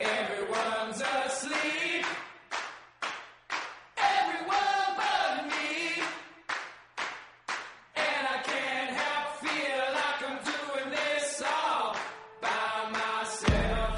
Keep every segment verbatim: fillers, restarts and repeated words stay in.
Everyone's asleep. Everyone but me. And I can't help feel like I'm doing this all by myself.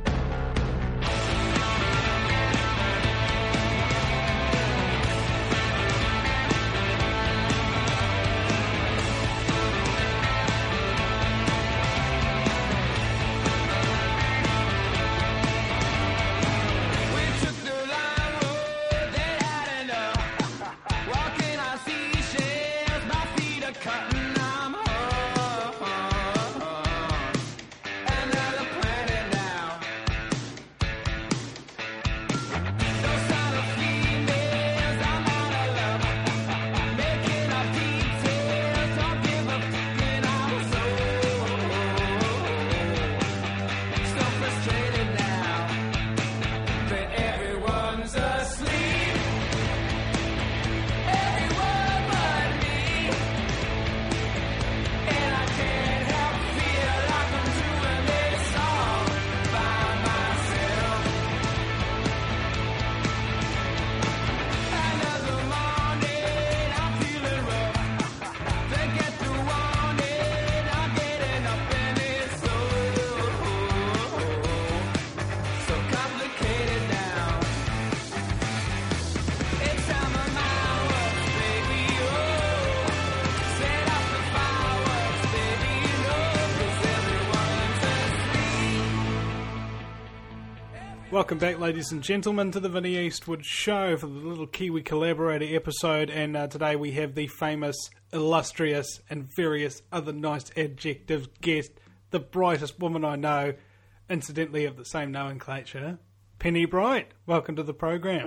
Welcome back, ladies and gentlemen, to the Vinnie Eastwood Show for the little Kiwi Collaborator episode, and uh, today we have the famous, illustrious, and various other nice adjectives guest, the brightest woman I know, incidentally of the same nomenclature, Penny Bright. Welcome to the program.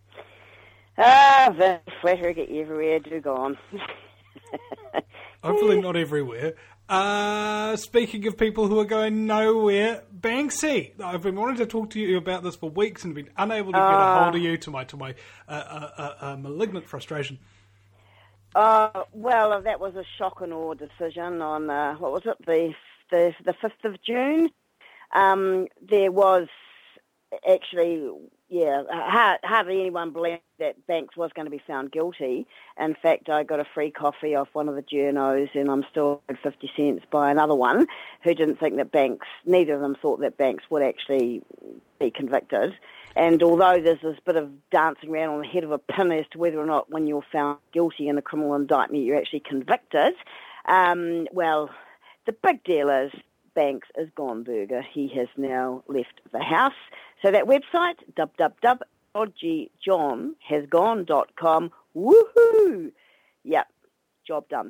Ah, very flattering, get you everywhere, do go on. Hopefully not everywhere. Uh, speaking of people who are going nowhere, Banksy. I've been wanting to talk to you about this for weeks and been unable to get uh, a hold of you to my to my uh, uh, uh, uh, malignant frustration. Uh, well, that was a shock and awe decision on, uh, what was it, the the, the fifth of June. Um, there was actually, yeah, hard, hardly anyone believed that Banks was going to be found guilty. In fact, I got a free coffee off one of the journos, and I'm still at fifty cents by another one who didn't think that Banks, neither of them thought that Banks would actually be convicted. And although there's this bit of dancing around on the head of a pin as to whether or not when you're found guilty in a criminal indictment you're actually convicted, um, well, the big deal is Banks is gone burger. He has now left the house. So that website, w w w dot dodgy john has gone dot com, woohoo! Yep, job done.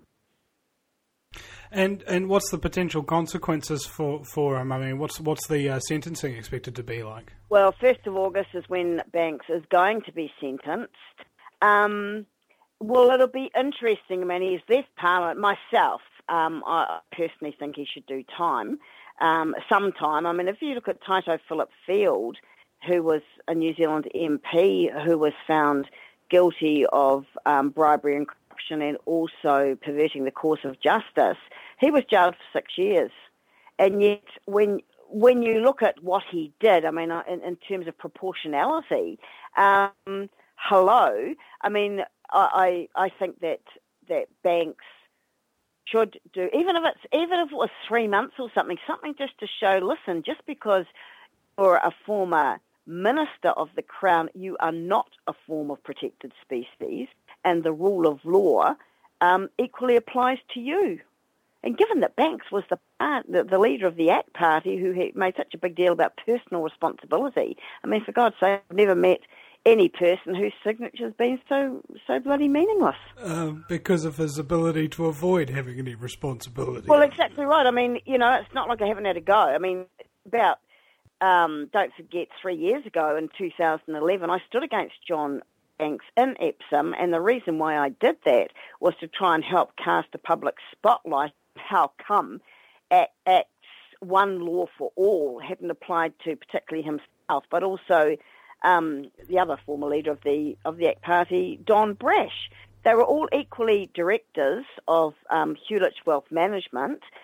And and what's the potential consequences for, for him? I mean, what's what's the uh, sentencing expected to be like? Well, first of August is when Banks is going to be sentenced. Um, well, it'll be interesting. I mean, he's left Parliament. Myself, um, I personally think he should do time. Um, sometime. I mean, if you look at Taito Philip Field, who was a New Zealand M P who was found guilty of um, bribery and corruption and also perverting the course of justice, he was jailed for six years. And yet, when when you look at what he did, I mean, in, in terms of proportionality, um, hello. I mean, I I, I think that that Banks should do, even if it's even if it was three months or something, something just to show, listen, just because you're a former Minister of the Crown, you are not a form of protected species, and the rule of law um, equally applies to you. And given that Banks was the, uh, the the leader of the ACT Party, who had made such a big deal about personal responsibility, I mean, for God's sake, I've never met any person whose signature's been so so bloody meaningless. Um, because of his ability to avoid having any responsibility. Well, exactly right. I mean, you know, it's not like I haven't had a go. I mean, about, um, don't forget, three years ago in two thousand eleven, I stood against John Banks in Epsom, and the reason why I did that was to try and help cast a public spotlight on how come Acts One Law for All hadn't applied to particularly himself, but also Um, the other former leader of the of the ACT Party, Don Brash. They were all equally directors of um, Hewlett Wealth Management,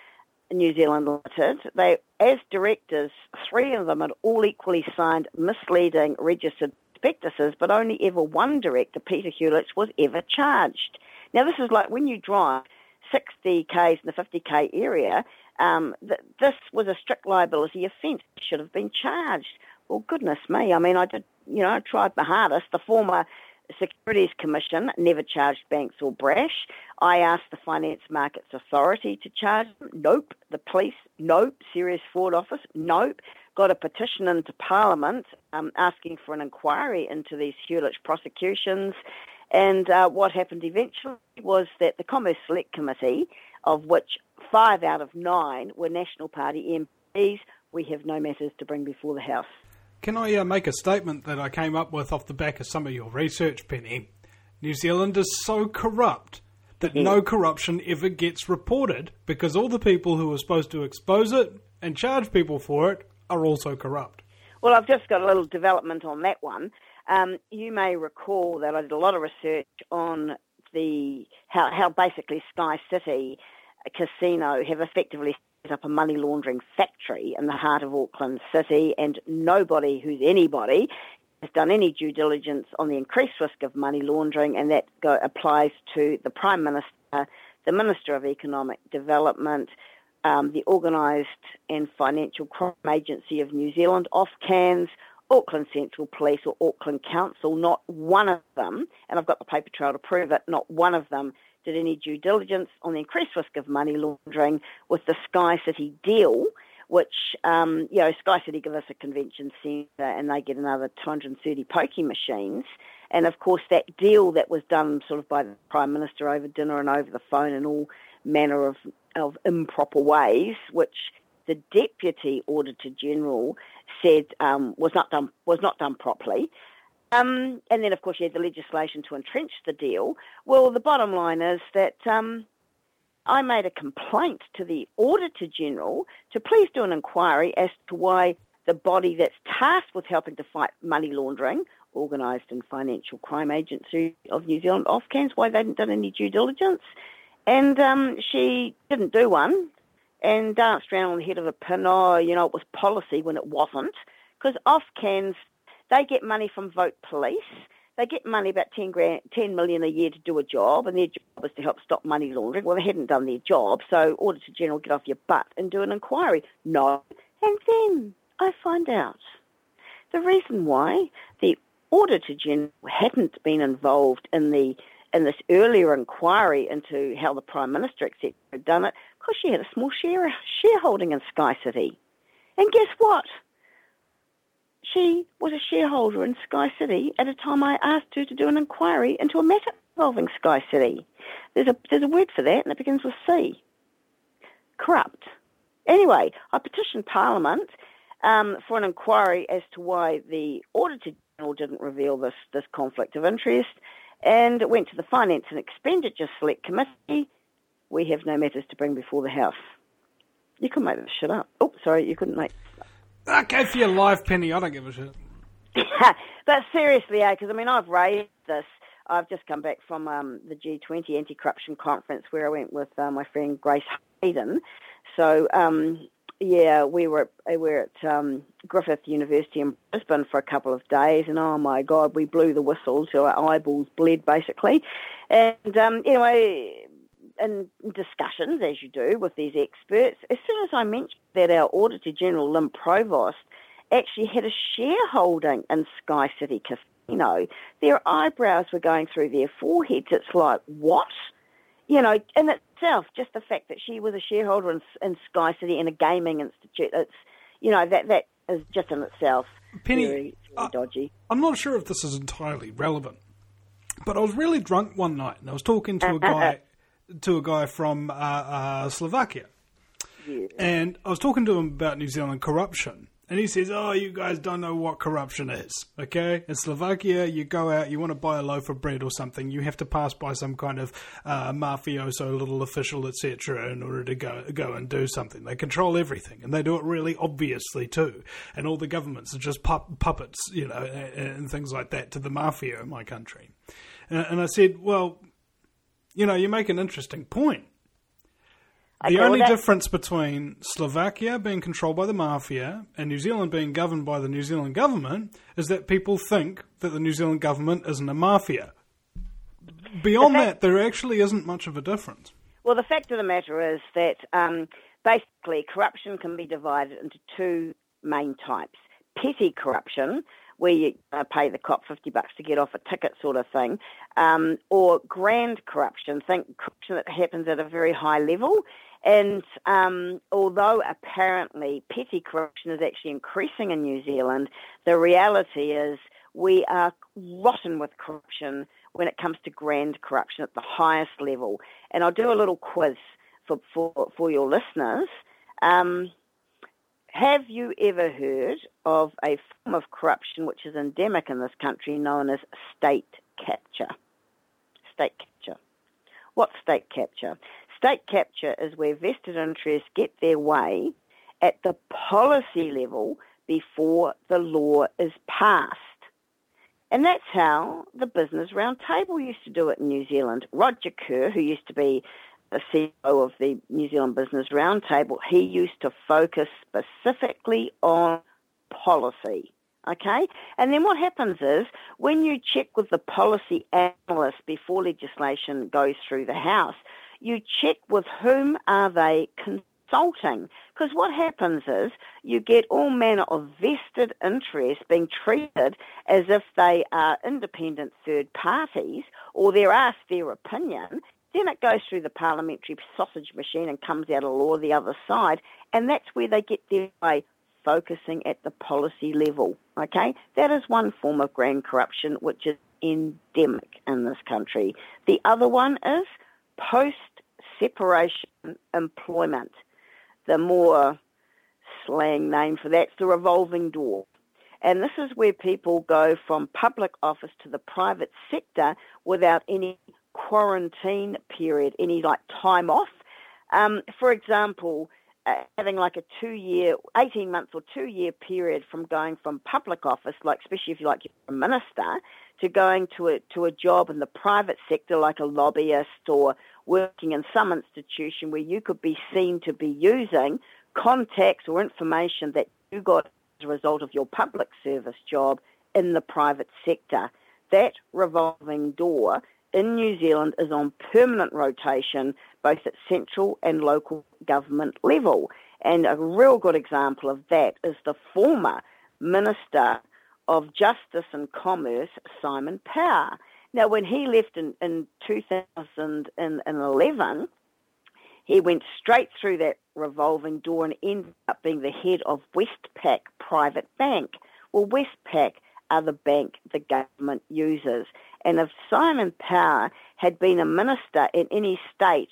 New Zealand Limited, they, as directors, three of them had all equally signed misleading registered prospectuses, but only ever one director, Peter Hewlett, was ever charged. Now, this is like when you drive sixty kays in the fifty k area, um, th- this was a strict liability offence. It should have been charged. Well, goodness me. I mean, I did, you know, I tried my hardest. The former Securities Commission never charged banks or Brash. I asked the Finance Markets Authority to charge them. Nope. The police, nope. Serious Fraud Office, nope. Got a petition into Parliament um, asking for an inquiry into these Hewlett prosecutions. And uh, what happened eventually was that the Commerce Select Committee, of which five out of nine were National Party M Ps, we have no matters to bring before the House. Can I uh, make a statement that I came up with off the back of some of your research, Penny? New Zealand is so corrupt that Yeah. no corruption ever gets reported because all the people who are supposed to expose it and charge people for it are also corrupt. Well, I've just got a little development on that one. Um, you may recall that I did a lot of research on the how, how basically Sky City Casino have effectively set up a money laundering factory in the heart of Auckland City, and nobody who's anybody has done any due diligence on the increased risk of money laundering, and that go, applies to the Prime Minister, the Minister of Economic Development, um, the Organised and Financial Crime Agency of New Zealand, Ofcans, Auckland Central Police or Auckland Council. Not one of them, and I've got the paper trail to prove it, not one of them did any due diligence on the increased risk of money laundering with the Sky City deal, which, um, you know, Sky City give us a convention centre and they get another two hundred thirty pokie machines. And, of course, that deal that was done sort of by the Prime Minister over dinner and over the phone in all manner of, of improper ways, which the Deputy Auditor General said um, was not done was not done properly. Um, and then, of course, you had the legislation to entrench the deal. Well, the bottom line is that um, I made a complaint to the Auditor General to please do an inquiry as to why the body that's tasked with helping to fight money laundering, Organised and Financial Crime Agency of New Zealand, Ofcans, why they hadn't done any due diligence. And um, she didn't do one and danced around on the head of a pin. Oh, you know, it was policy when it wasn't, because Ofcans, they get money from Vote Police. They get money, about ten, grand, ten million a year to do a job, and their job is to help stop money laundering. Well, they hadn't done their job, so Auditor General, get off your butt and do an inquiry. No. And then I find out the reason why the Auditor General hadn't been involved in the in this earlier inquiry into how the Prime Minister, et cetera, had done it, because she had a small share, shareholding in Sky City. And guess what? She was a shareholder in Sky City at a time I asked her to do an inquiry into a matter involving Sky City. There's a there's a word for that, and it begins with C. Corrupt. Anyway, I petitioned Parliament um, for an inquiry as to why the Auditor General didn't reveal this, this conflict of interest, and it went to the Finance and Expenditure Select Committee. We have no matters to bring before the House. You couldn't make this shit up. Oh, sorry, you couldn't make Okay, for your life, Penny, I don't give a shit. But seriously, eh, because, I mean, I've raised this. I've just come back from um, the G twenty anti-corruption conference where I went with uh, my friend Grace Hayden. So, um, yeah, we were, we were at um, Griffith University in Brisbane for a couple of days, and, oh, my God, we blew the whistle till our eyeballs bled, basically. And, um, anyway, in discussions, as you do with these experts, as soon as I mentioned that our Auditor General, Lynn Provost, actually had a shareholding in Sky City Casino, their eyebrows were going through their foreheads. It's like, what? You know, in itself, just the fact that she was a shareholder in, in Sky City in a gaming institute, it's, you know, that that is just in itself Penny, very, very uh, dodgy. I'm not sure if this is entirely relevant, but I was really drunk one night and I was talking to a guy... to a guy from uh, uh, Slovakia. Yeah. And I was talking to him about New Zealand corruption. And he says, oh, you guys don't know what corruption is, okay? In Slovakia, you go out, you want to buy a loaf of bread or something, you have to pass by some kind of uh, mafioso little official, et cetera, in order to go go and do something. They control everything, and they do it really obviously too. And all the governments are just pu- puppets, you know, and, and things like that to the mafia in my country. And, and I said, well... You know, you make an interesting point. The Okay, well, only that's- difference between Slovakia being controlled by the mafia and New Zealand being governed by the New Zealand government is that people think that the New Zealand government isn't a mafia. Beyond fact- that, there actually isn't much of a difference. Well, the fact of the matter is that um, basically corruption can be divided into two main types. Petty corruption, where you uh, pay the cop fifty bucks to get off a ticket sort of thing, um, or grand corruption, think corruption that happens at a very high level. And um, although apparently petty corruption is actually increasing in New Zealand, the reality is we are rotten with corruption when it comes to grand corruption at the highest level. And I'll do a little quiz for, for, for your listeners. Um, have you ever heard of a form of corruption which is endemic in this country known as state capture? State capture. What's state capture? State capture is where vested interests get their way at the policy level before the law is passed. And that's how the Business Roundtable used to do it in New Zealand. Roger Kerr, who used to be the C E O of the New Zealand Business Roundtable, he used to focus specifically on policy, okay? And then what happens is when you check with the policy analyst before legislation goes through the House, you check with whom are they consulting. Because what happens is you get all manner of vested interests being treated as if they are independent third parties or they're asked their opinion. Then it goes through the parliamentary sausage machine and comes out a law the other side, and that's where they get their way, focusing at the policy level, okay? That is one form of grand corruption which is endemic in this country. The other one is post-separation employment. The more slang name for that's the revolving door. And this is where people go from public office to the private sector without any quarantine period, any like time off. Um, for example, uh, having like a two-year, eighteen-month or two-year period from going from public office, like especially if you're like you're a minister, to going to a to a job in the private sector like a lobbyist or working in some institution where you could be seen to be using contacts or information that you got as a result of your public service job in the private sector. That revolving door in New Zealand is on permanent rotation, both at central and local government level. And a real good example of that is the former Minister of Justice and Commerce, Simon Power. Now, when he left in, in two thousand eleven, he went straight through that revolving door and ended up being the head of Westpac Private Bank. Well, Westpac are the bank the government uses. And if Simon Power had been a minister in any state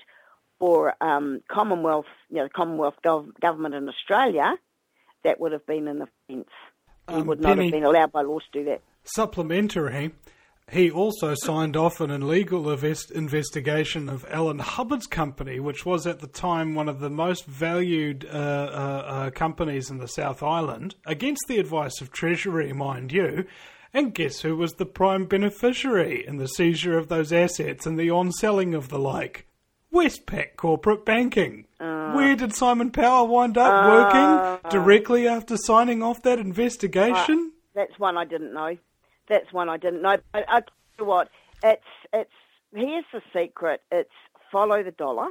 or um, Commonwealth, you know, Commonwealth gov- government in Australia, that would have been an offence. He Um, would not Penny, have been allowed by law to do that. Supplementary, he also signed off an illegal invest- investigation of Alan Hubbard's company, which was at the time one of the most valued uh, uh, uh, companies in the South Island, against the advice of Treasury, mind you. And guess who was the prime beneficiary in the seizure of those assets and the on-selling of the like? Westpac Corporate Banking. Uh, Where did Simon Power wind up uh, working directly after signing off that investigation? Uh, that's one I didn't know. That's one I didn't know. But I tell you what, it's it's here's the secret. It's follow the dollar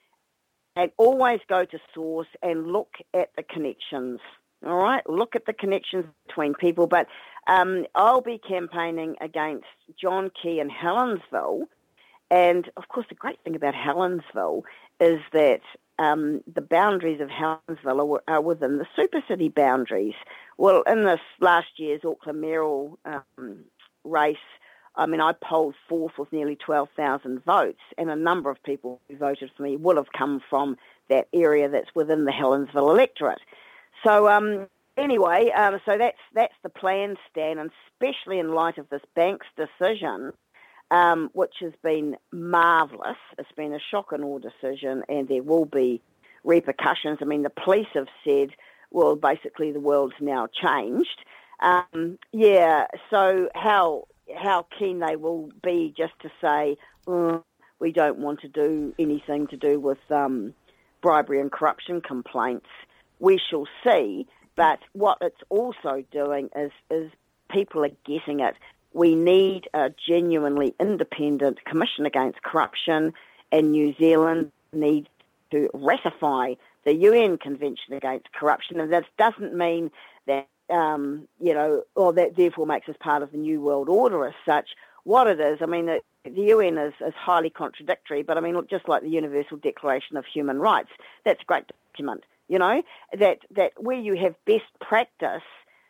and always go to source and look at the connections. All right, look at the connections between people. But um, I'll be campaigning against John Key in Helensville. And, of course, the great thing about Helensville is that um, the boundaries of Helensville are, are within the super city boundaries. Well, in this last year's Auckland mayoral um, race, I mean, I polled fourth with nearly twelve thousand votes, and a number of people who voted for me will have come from that area that's within the Helensville electorate. So, um, anyway, um, so that's that's the plan, Stan, and especially in light of this bank's decision, Um, which has been marvellous. It's been a shock and awe decision, and there will be repercussions. I mean, the police have said, well, basically the world's now changed. Um, yeah, so how how keen they will be just to say, oh, we don't want to do anything to do with um, bribery and corruption complaints, we shall see. But what it's also doing is, is people are getting it. We need a genuinely independent Commission Against Corruption, and New Zealand needs to ratify the U N Convention Against Corruption. And that doesn't mean that, um, you know, or that therefore makes us part of the New World Order as such. What it is, I mean, the, the U N is, is highly contradictory, but I mean, look, just like the Universal Declaration of Human Rights, that's a great document, you know, that, that where you have best practice,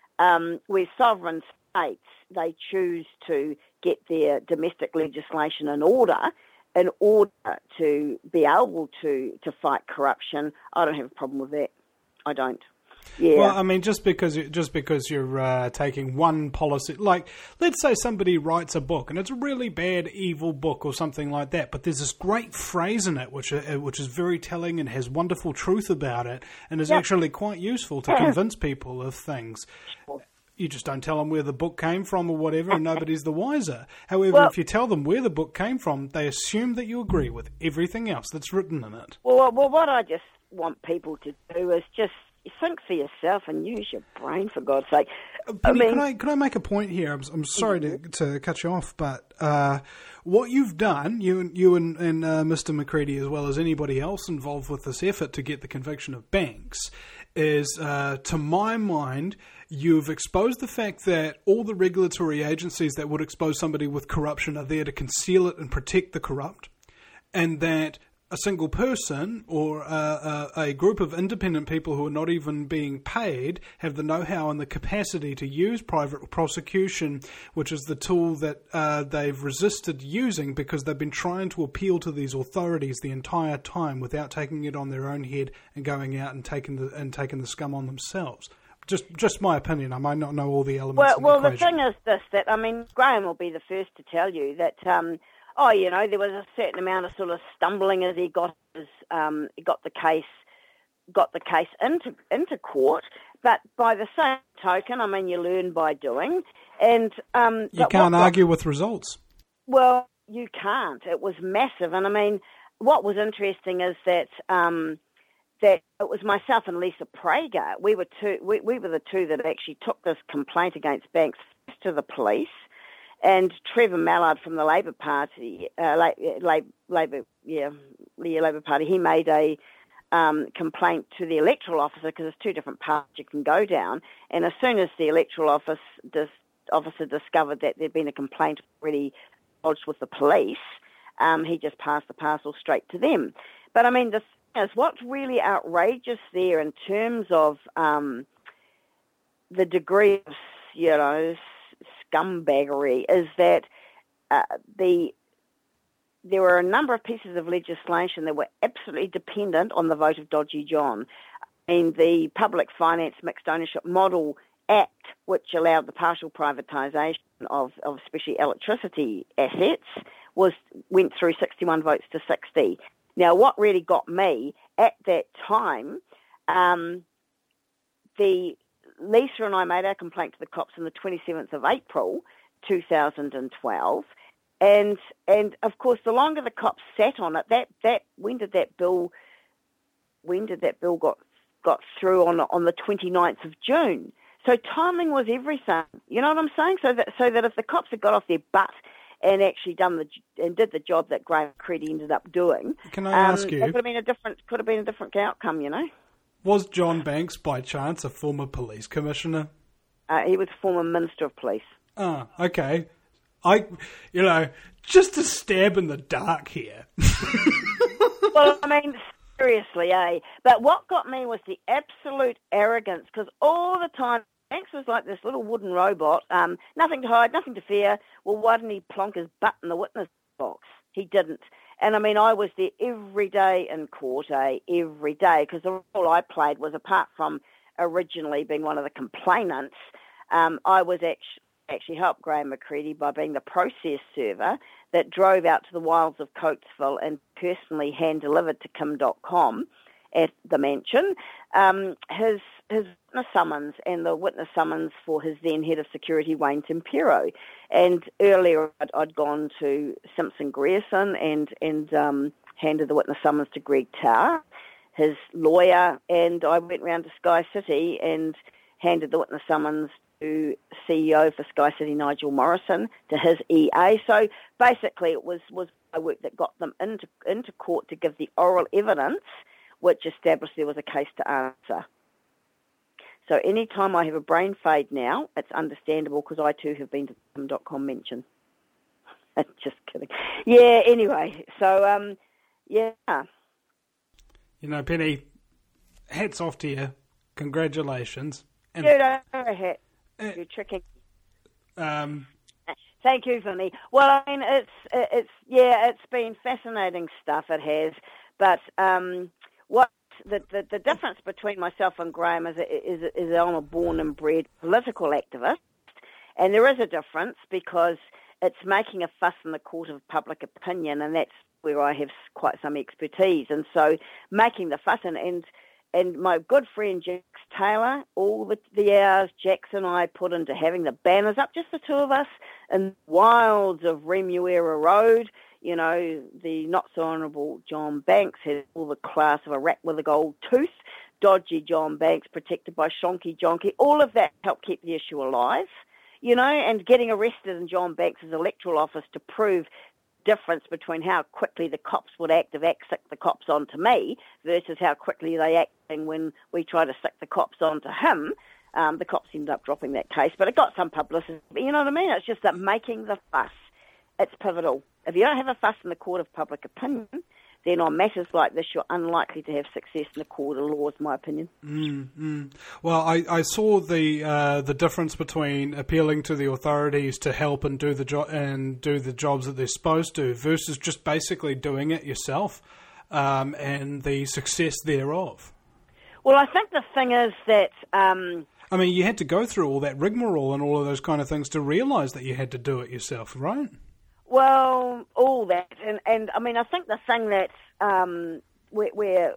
um, where sovereign states, they choose to get their domestic legislation in order in order to be able to, to fight corruption. I don't have a problem with that. I don't. Yeah. Well, I mean, just because you, just because you're uh, taking one policy, like let's say somebody writes a book and it's a really bad, evil book or something like that, but there's this great phrase in it which uh, which is very telling and has wonderful truth about it, and is yep. actually quite useful to convince people of things. You just don't tell them where the book came from or whatever, and nobody's the wiser. However, well, if you tell them where the book came from, they assume that you agree with everything else that's written in it. Well, well, what I just want people to do is just think for yourself and use your brain, for God's sake. Penny, I mean, can I can I make a point here? I'm, I'm sorry to, to cut you off, but uh, what you've done, you and you and, and uh, Mister McCready, as well as anybody else involved with this effort to get the conviction of Banks, is, uh, to my mind, you've exposed the fact that all the regulatory agencies that would expose somebody with corruption are there to conceal it and protect the corrupt, and that a single person or a, a, a group of independent people who are not even being paid have the know-how and the capacity to use private prosecution, which is the tool that uh, they've resisted using because they've been trying to appeal to these authorities the entire time without taking it on their own head and going out and taking the and taking the scum on themselves. Just just my opinion. I might not know all the elements. Well, of the well, the equation. thing is this, that, I mean, Graham will be the first to tell you that, um, oh, you know, there was a certain amount of sort of stumbling as he got his, um, he got the case, got the case into into court. But by the same token, I mean, you learn by doing, and um, you can't what, argue with results. Well, you can't. It was massive, and I mean, what was interesting is that um, that it was myself and Lisa Prager. We were two. We, we were the two that actually took this complaint against Banks to the police. And Trevor Mallard from the Labor Party, uh, La- Labor, yeah, the Labor Party, he made a um, complaint to the electoral officer because there's two different paths you can go down. And as soon as the electoral office dis- officer discovered that there'd been a complaint already lodged with the police, um, he just passed the parcel straight to them. But I mean, the thing is, what's really outrageous there in terms of um, the degree of, you know, scumbaggery is that uh, the there were a number of pieces of legislation that were absolutely dependent on the vote of Dodgy John. And the Public Finance Mixed Ownership Model Act, which allowed the partial privatisation of, of especially electricity assets, was went through sixty-one votes to sixty. Now, what really got me at that time, um, the Lisa and I made our complaint to the cops on the twenty-seventh of April, two thousand twelve, and and of course, the longer the cops sat on it, that, that when did that bill when did that bill got got through on on the twenty-ninth of June? So timing was everything. You know what I'm saying? So that so that if the cops had got off their butt and actually done the and did the job that Graham McCready ended up doing, can I um, ask you? It could have been a different could have been a different outcome. You know. Was John Banks, by chance, a former police commissioner? Uh, he was former Minister of Police. Ah, okay. I, you know, just a stab in the dark here. Well, I mean, seriously, eh? But what got me was the absolute arrogance, because all the time, Banks was like this little wooden robot, um, nothing to hide, nothing to fear. Well, why didn't he plonk his butt in the witness box? He didn't. And, I mean, I was there every day in court, eh, every day, because the role I played was, apart from originally being one of the complainants, um, I was actually, actually helped Graham McCready by being the process server that drove out to the wilds of Coatesville and personally hand-delivered to Kim dot com at the mansion um, his his witness summons and the witness summons for his then head of security, Wayne Tempero. And earlier I'd, I'd gone to Simpson Grierson and, and um, handed the witness summons to Greg Tower, his lawyer, and I went round to Sky City and handed the witness summons to C E O for Sky City, Nigel Morrison, to his E A. So basically it was, was my work that got them into, into court to give the oral evidence which established there was a case to answer. So any time I have a brain fade now, it's understandable because I too have been to tim dot com mention. Just kidding. Yeah, anyway, so, um, yeah. You know, Penny, hats off to you. Congratulations. And, Dude, I have a hat. uh, You're tricking. um, Thank you, Vinny. Well, I mean, it's, it's, yeah, it's been fascinating stuff, it has. But um, what the, the the difference between myself and Graham is, is, is I'm a born and bred political activist. And there is a difference because it's making a fuss in the court of public opinion, and that's where I have quite some expertise. And so making the fuss, and, and, and my good friend Jax Taylor, all the, the hours Jax and I put into having the banners up, just the two of us, in the wilds of Remuera Road. You know, the not-so-honourable John Banks had all the class of a rat with a gold tooth, dodgy John Banks protected by Shonky Jonky. All of that helped keep the issue alive. You know, and getting arrested in John Banks' electoral office to prove difference between how quickly the cops would act if act sick the cops onto me versus how quickly they acting when we try to sick the cops onto him. Um, the cops ended up dropping that case, but it got some publicity. But you know what I mean? It's just that making the fuss, it's pivotal. If you don't have a fuss in the court of public opinion, then on matters like this, you're unlikely to have success in the court of law, is my opinion. Mm, mm. Well, I, I saw the uh, the difference between appealing to the authorities to help and do the jo- and do the jobs that they're supposed to versus just basically doing it yourself, um, and the success thereof. Well, I think the thing is that um, I mean, you had to go through all that rigmarole and all of those kind of things to realise that you had to do it yourself, right? Well, all that, and, and I mean, I think the thing that um, where, where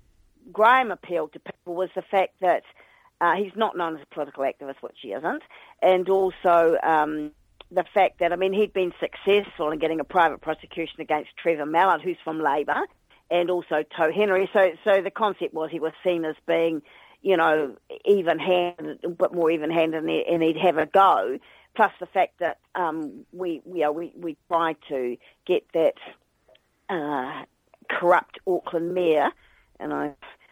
Graham appealed to people was the fact that uh, he's not known as a political activist, which he isn't, and also um, the fact that, I mean, he'd been successful in getting a private prosecution against Trevor Mallard, who's from Labour, and also Toe Henry. So, so the concept was he was seen as being, you know, even-handed, a bit more even-handed, and he'd have a go. Plus the fact that um, we, we, uh, we we tried to get that uh, corrupt Auckland mayor, and I,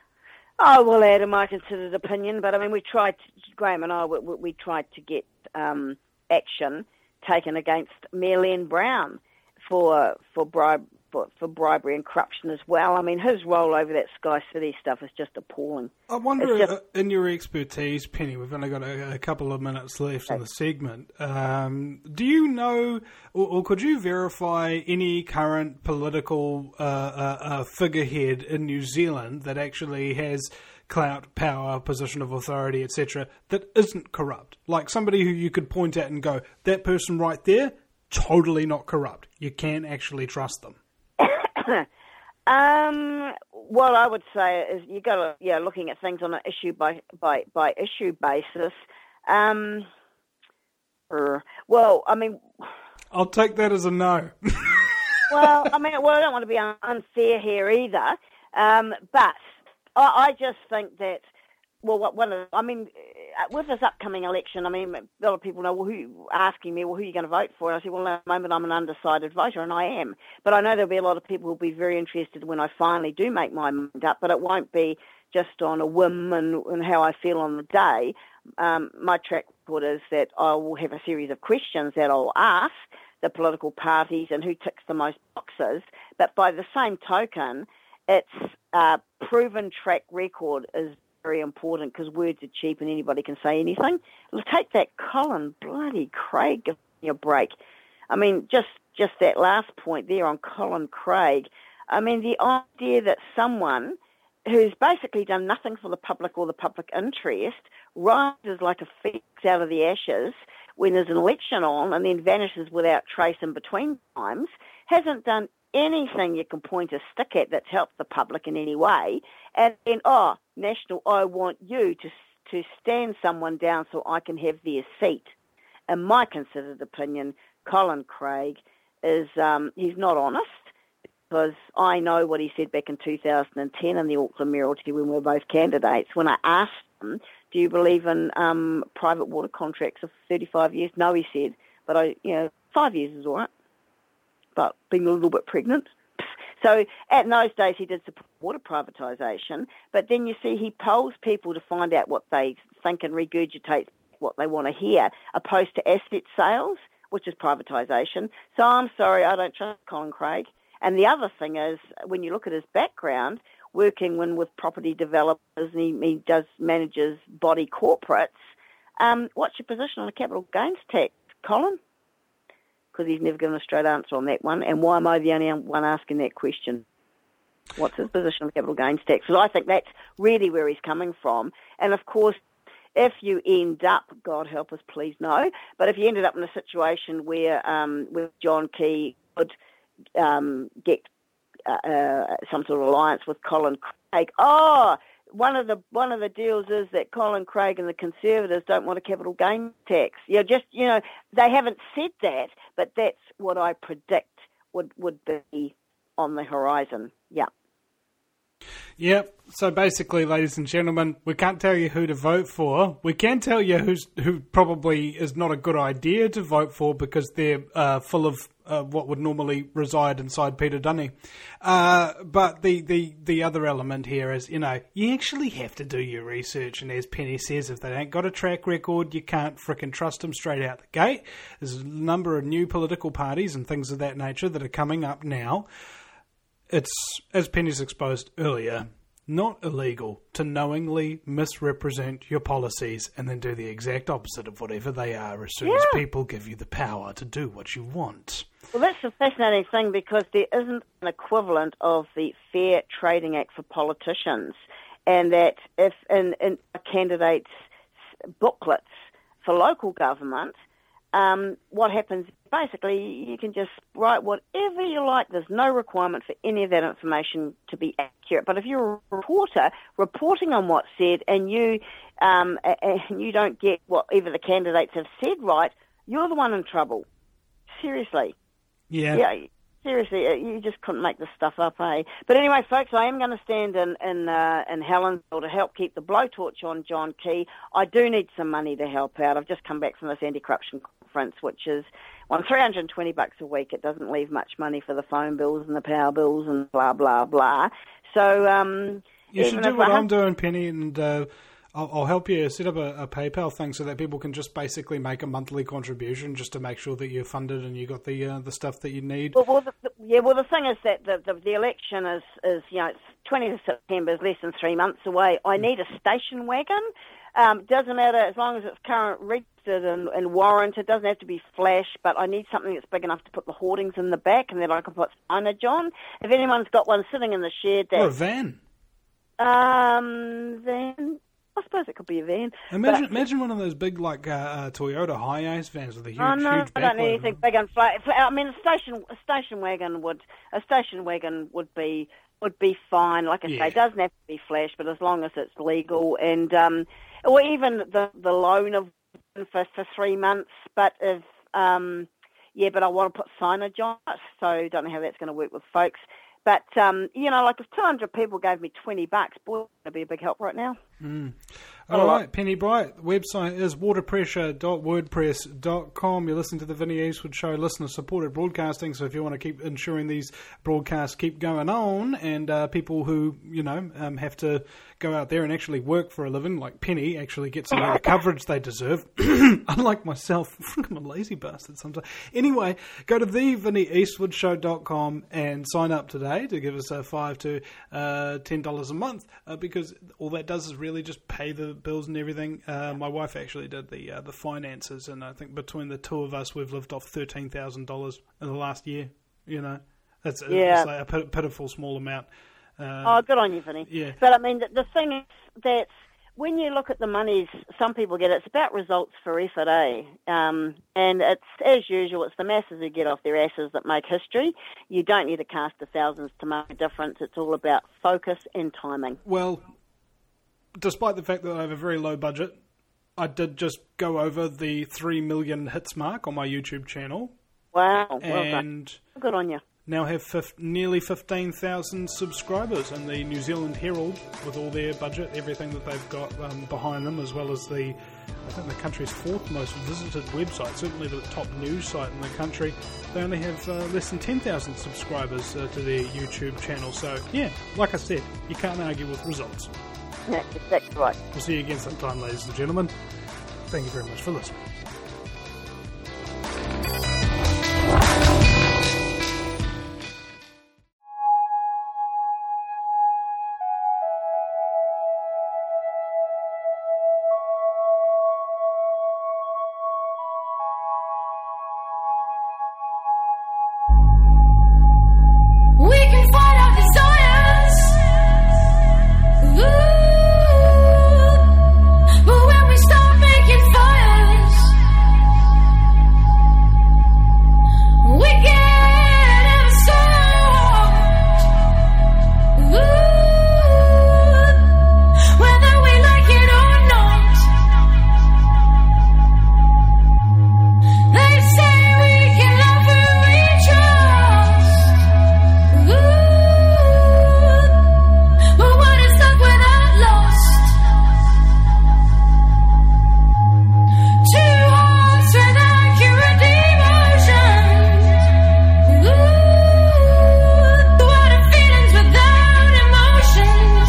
I will add in my considered opinion, but I mean we tried, to, Graham and I, we, we tried to get um, action taken against Mayor Len Brown for for bribe for, for bribery and corruption as well. I mean his role over that Sky City stuff is just appalling. I wonder, just, uh, in your expertise, Penny, we've only got a, a couple of minutes left in the segment. Um, do you know, or, or could you verify any current political uh, uh, uh, figurehead in New Zealand that actually has clout, power, position of authority, et cetera, that isn't corrupt? Like somebody who you could point at and go, that person right there, totally not corrupt. You can actually trust them. um, what I would say is you got to, yeah, looking at things on an issue by by, by issue basis. Um, er, well, I mean, I'll take that as a no. well, I mean, well, I don't want to be un- unfair here either, um, but I, I just think that. Well, what one of, I mean, with this upcoming election, I mean, a lot of people know, well, who, asking me, well, who are you going to vote for? And I said, well, at the moment, I'm an undecided voter, and I am. But I know there'll be a lot of people who'll be very interested when I finally do make my mind up, but it won't be just on a whim and, and how I feel on the day. Um, my track record is that I will have a series of questions that I'll ask the political parties and who ticks the most boxes, but by the same token, its uh, proven track record is very important because words are cheap and anybody can say anything. Take that Colin bloody Craig, give me a break. I mean, just just that last point there on Colin Craig. I mean, the idea that someone who's basically done nothing for the public or the public interest rises like a phoenix out of the ashes when there's an election on and then vanishes without trace in between times, hasn't done anything you can point a stick at that's helped the public in any way, and then, oh, National, I want you to to stand someone down so I can have their seat. In my considered opinion, Colin Craig is, um, he's not honest. because I know what he said back in two thousand ten in the Auckland Mayoralty when we were both candidates. When I asked him, do you believe in um, private water contracts of thirty-five years? No, he said, but I, you know, five years is all right, but being a little bit pregnant. So at those days he did support water privatisation, but then you see he polls people to find out what they think and regurgitate what they want to hear, opposed to asset sales, which is privatisation. So I'm sorry, I don't trust Colin Craig. And the other thing is, when you look at his background, working when with property developers, and he, he does manages body corporates, um, what's your position on a capital gains tax, Colin? Because he's never given a straight answer on that one. And why am I the only one asking that question? What's his position on the capital gains tax? Because I think that's really where he's coming from. And, of course, if you end up, God help us, please no, but if you ended up in a situation where um, where John Key would um, get uh, uh, some sort of alliance with Colin Craig, oh, one of the one of the deals is that Colin Craig and the Conservatives don't want a capital gains tax. You know, just you know, they haven't said that, but that's what I predict would would be on the horizon. Yeah. Yep. So basically, ladies and gentlemen, we can't tell you who to vote for. We can tell you who's who probably is not a good idea to vote for because they're uh, full of uh, what would normally reside inside Peter Dunne. Uh, but the, the, the other element here is, you know, you actually have to do your research. And as Penny says, if they ain't got a track record, you can't frickin' trust them straight out the gate. There's a number of new political parties and things of that nature that are coming up now. It's, as Penny's exposed earlier, not illegal to knowingly misrepresent your policies and then do the exact opposite of whatever they are as soon yeah. as people give you the power to do what you want. Well, that's a fascinating thing because there isn't an equivalent of the Fair Trading Act for politicians, and that if in, in candidates' booklets for local government, Um, what happens, basically, you can just write whatever you like. There's no requirement for any of that information to be accurate. But if you're a reporter reporting on what's said and you um, and you don't get whatever the candidates have said right, you're the one in trouble. Seriously. Yeah. Yeah. Seriously, you just couldn't make this stuff up, eh? But anyway, folks, I am going to stand in in, uh, in Helensville to help keep the blowtorch on John Key. I do need some money to help out. I've just come back from this anti-corruption conference, which is well, three hundred twenty bucks a week. It doesn't leave much money for the phone bills and the power bills and blah blah blah. So um, you should do what I'm doing, Penny, and. Uh... I'll, I'll help you set up a, a PayPal thing so that people can just basically make a monthly contribution just to make sure that you're funded and you got the uh, the stuff that you need. Well, well the, the, yeah. Well, the thing is that the, the the election is is you know it's twentieth of September is less than three months away. I need a station wagon. Um, doesn't matter as long as it's current registered and, and warranted. It doesn't have to be flash, but I need something that's big enough to put the hoardings in the back and then I can put signage on. If anyone's got one sitting in the shed, that or a van. Um, then. I suppose it could be a van. Imagine, but, imagine one of those big, like uh, uh, Toyota Hi-Ace vans with a huge, oh no, huge I don't need backload. anything big and flat. I mean, a station, a station wagon would, a station wagon would be, would be fine. Like I yeah. say, it doesn't have to be flash, but as long as it's legal, and um, or even the the loan of for for three months. But if um, yeah, but I want to put signage on it, so don't know how that's going to work with folks. But, um, you know, like if two hundred people gave me twenty bucks, boy, that would be a big help right now. Mm. All right, Penny Bright. The website is waterpressure dot wordpress dot com. You're listening to the Vinnie Eastwood Show, listener-supported broadcasting, so if you want to keep ensuring these broadcasts keep going on and uh, people who, you know, um, have to go out there and actually work for a living, like Penny, actually get some of the coverage they deserve, unlike myself. I'm a lazy bastard sometimes. Anyway, go to the vinnie eastwood show dot com and sign up today to give us a five to uh, ten dollars a month uh, because all that does is really just pay the bills and everything. Uh, my wife actually did the uh, the finances, and I think between the two of us, we've lived off thirteen thousand dollars in the last year. You know, that's yeah. it's like a pit- pitiful small amount. Uh, oh, good on you, Vinny. Yeah. But I mean, the, the thing is that when you look at the monies some people get, it's about results for effort, eh? Um, and it's, as usual, it's the masses who get off their asses that make history. You don't need to cast the thousands to make a difference. It's all about focus and timing. Well, despite the fact that I have a very low budget, I did just go over the three million hits mark on my YouTube channel. Wow. Well and done. Good on you. now have fif- nearly fifteen thousand subscribers, and the New Zealand Herald, with all their budget, everything that they've got um, behind them, as well as the, I think the country's fourth most visited website, certainly the top news site in the country, they only have uh, less than ten thousand subscribers uh, to their YouTube channel. So, yeah, like I said, you can't argue with results. That's exactly right. We'll see you again sometime, ladies and gentlemen. Thank you very much for listening. We can fight our desires. Ooh. But when we start making fires, we get ever so hard. Ooh. Whether we like it or not, they say we can love who we trust. Ooh, but what is love without lost? Two hearts with accurate emotions. Ooh, what are feelings without emotions?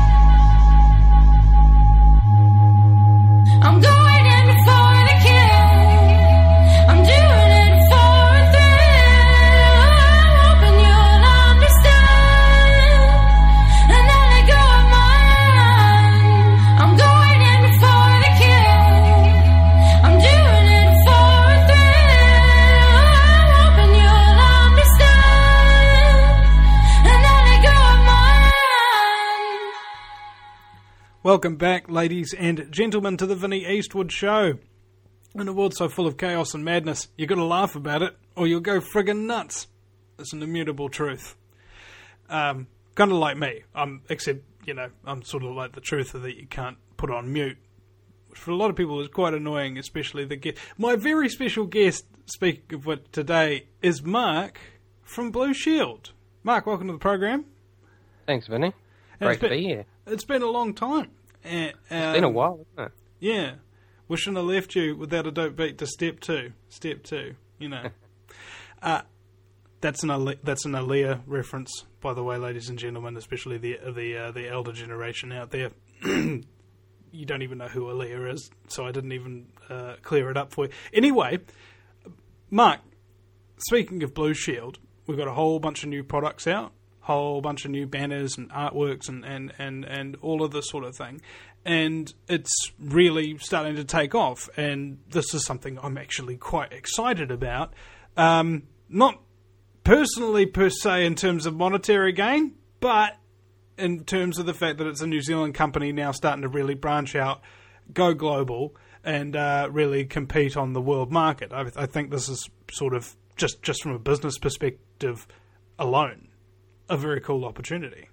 I'm going in for the kill. I'm doing it for a thrill. I'm hoping you'll understand and not let go of mine. I'm going in for the kill. I'm doing it for a thrill. I'm hoping you'll understand and not let go of mine. Welcome back, ladies and gentlemen, to the Vinnie Eastwood Show. In a world so full of chaos and madness, you got to laugh about it, or you'll go friggin' nuts. It's an immutable truth. Um, kind of like me. Um, except, you know, I'm sort of like the truth that you can't put on mute, which for a lot of people is quite annoying, especially the guest. My very special guest, speaking of which today, is Mark from Blue Shield. Mark, welcome to the program. Thanks, Vinny. And Great it's to been- be here. It's been a long time. And, It's been a um, while, hasn't it? Yeah. We shouldn't have left you without a dope beat to step two. Step two, you know. uh, that's an Ale- that's an Aaliyah reference, by the way, ladies and gentlemen, especially the the uh, the elder generation out there. You don't even know who Aaliyah is, so I didn't even uh, clear it up for you. Anyway, Mark, speaking of Blue Shield, we've got a whole bunch of new products out, whole bunch of new banners and artworks and, and, and, and all of this sort of thing. And it's really starting to take off. And this is something I'm actually quite excited about. Um, not personally per se in terms of monetary gain, but in terms of the fact that it's a New Zealand company now starting to really branch out, go global, and uh, really compete on the world market. I, I think this is sort of, just, just from a business perspective alone, a very cool opportunity.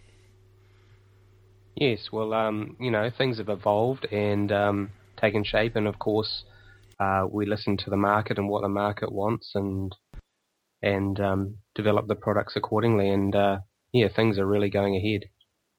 Yes, well, um, you know, things have evolved and um, taken shape, and of course, uh, we listen to the market and what the market wants, and and um, develop the products accordingly. And uh, yeah, things are really going ahead.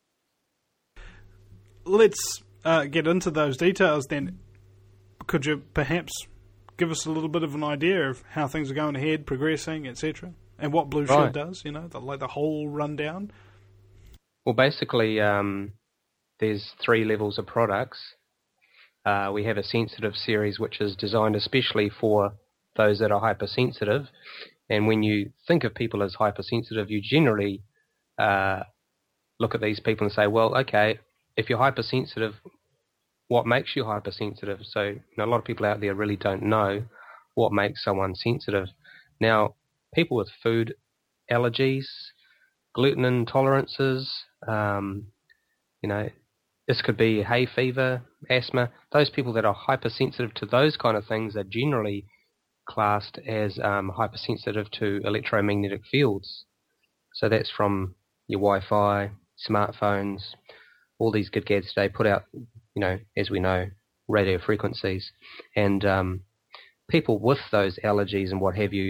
Let's uh, get into those details then. Could you perhaps give us a little bit of an idea of how things are going ahead, progressing, et cetera, and what Blue Shield Right. does? You know, the, like the whole rundown. Well, basically, um, there's three levels of products. Uh, we have a sensitive series, which is designed especially for those that are hypersensitive. And when you think of people as hypersensitive, you generally uh, look at these people and say, well, okay, if you're hypersensitive, what makes you hypersensitive? So you know, a lot of people out there really don't know what makes someone sensitive. Now, people with food allergies, gluten intolerances, um, you know, this could be hay fever, asthma. Those people that are hypersensitive to those kind of things are generally classed as um, hypersensitive to electromagnetic fields. So that's from your Wi-Fi, smartphones, all these good gads today put out, you know, as we know, radio frequencies. And um, people with those allergies and what have you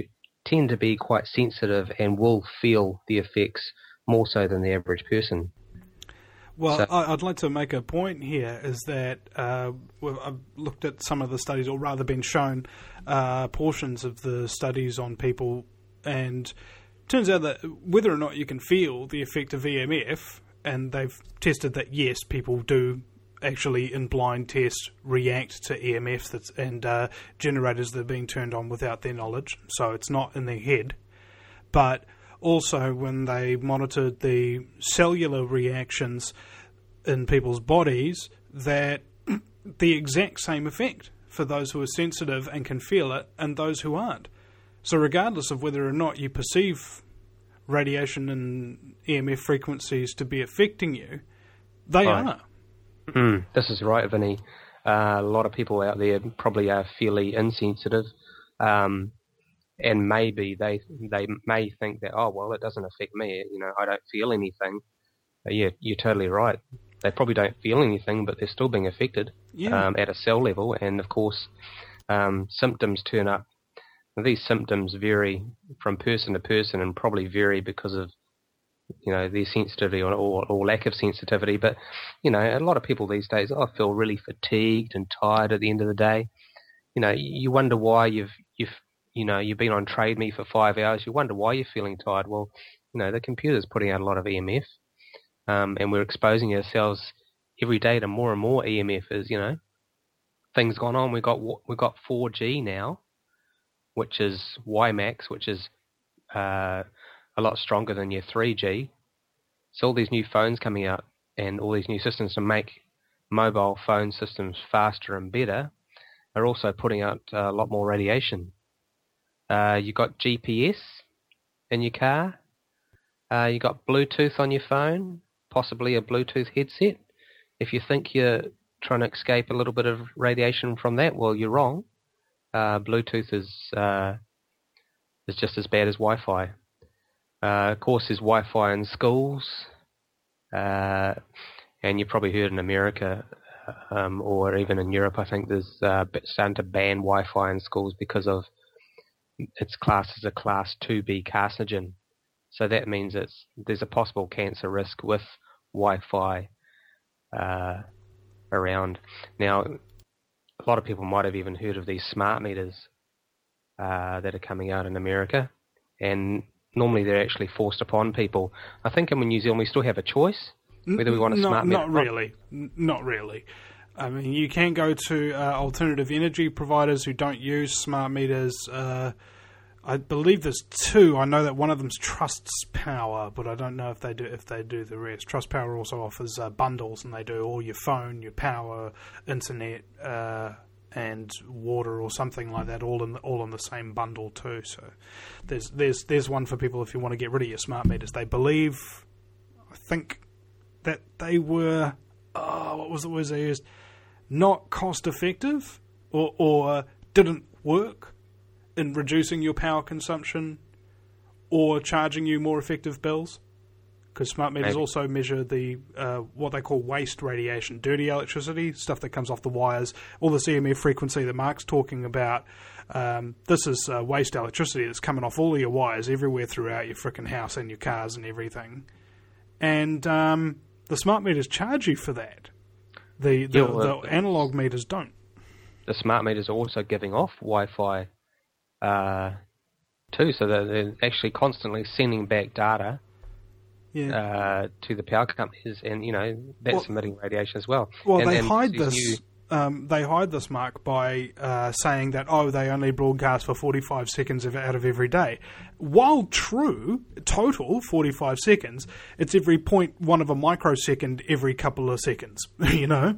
tend to be quite sensitive and will feel the effects more so than the average person. Well, So- I- I'd like to make a point here, is that uh, well, I've looked at some of the studies, or rather been shown uh, portions of the studies on people, and turns out that whether or not you can feel the effect of E M F, and they've tested that, yes, people do actually in blind tests react to E M F that's, and uh, generators that are being turned on without their knowledge, so it's not in their head. But also when they monitored the cellular reactions in people's bodies, that the exact same effect for those who are sensitive and can feel it and those who aren't. So regardless of whether or not you perceive radiation and E M F frequencies to be affecting you, they Right. are. Mm, this is right, Vinny. Uh, a lot of people out there probably are fairly insensitive, um, and maybe they they may think that, oh, well, it doesn't affect me. You know, I don't feel anything. Uh, yeah, you're totally right. They probably don't feel anything, but they're still being affected Yeah. um, at a cell level. And of course, um, symptoms turn up. These symptoms vary from person to person, and probably vary because of, you know, their sensitivity or, or, or lack of sensitivity. But, you know, a lot of people these days, oh, I feel really fatigued and tired at the end of the day. You know, you wonder why you've, you've, you know, you've been on Trade Me for five hours. You wonder why you're feeling tired. Well, you know, the computer's putting out a lot of E M F, um, and we're exposing ourselves every day to more and more E M F as, you know, things gone on. We've got, we've got four G now, which is WiMAX, which is uh, a lot stronger than your three G. So all these new phones coming out and all these new systems to make mobile phone systems faster and better are also putting out a lot more radiation. Uh, you got G P S in your car. Uh, you got Bluetooth on your phone, possibly a Bluetooth headset. If you think you're trying to escape a little bit of radiation from that, well, you're wrong. Uh, Bluetooth is uh, is just as bad as Wi-Fi. Uh, of course, there's Wi-Fi in schools, uh, and you've probably heard in America um, or even in Europe, I think there's uh, starting to ban Wi-Fi in schools because of it's classed as a class two B carcinogen. So that means it's there's a possible cancer risk with Wi-Fi uh, around. Now, a lot of people might have even heard of these smart meters uh, that are coming out in America, and normally they're actually forced upon people. I think in New Zealand we still have a choice whether we want a Not- smart meter. Not really. N- Not really. I mean, you can go to uh, alternative energy providers who don't use smart meters. Uh, I believe there's two. I know that one of them's Trust's Power, but I don't know if they do if they do the rest. Trust Power also offers uh, bundles, and they do all your phone, your power, internet, uh, and water or something like that, all in the, all in the same bundle too. So there's there's there's one for people if you want to get rid of your smart meters. They believe, I think, that they were oh, what was the words they used? Not cost effective, or or didn't work in reducing your power consumption or charging you more effective bills. Because smart meters Maybe. also measure the uh, what they call waste radiation, dirty electricity, stuff that comes off the wires, all the E M F frequency that Mark's talking about. Um, this is uh, waste electricity that's coming off all of your wires everywhere throughout your frickin' house and your cars and everything. And um, the smart meters charge you for that. The the, Yeah, well, the analog meters don't. The smart meters are also giving off Wi-Fi uh, too, so that they're actually constantly sending back data Yeah. uh, to the power companies, and you know that's Well- emitting radiation as well. Well, and, they and hide these this. new- Um, they hide this, Mark, by uh, saying that oh, they only broadcast for forty-five seconds of, out of every day. While true, total forty-five seconds, it's every point one of a microsecond every couple of seconds. You know,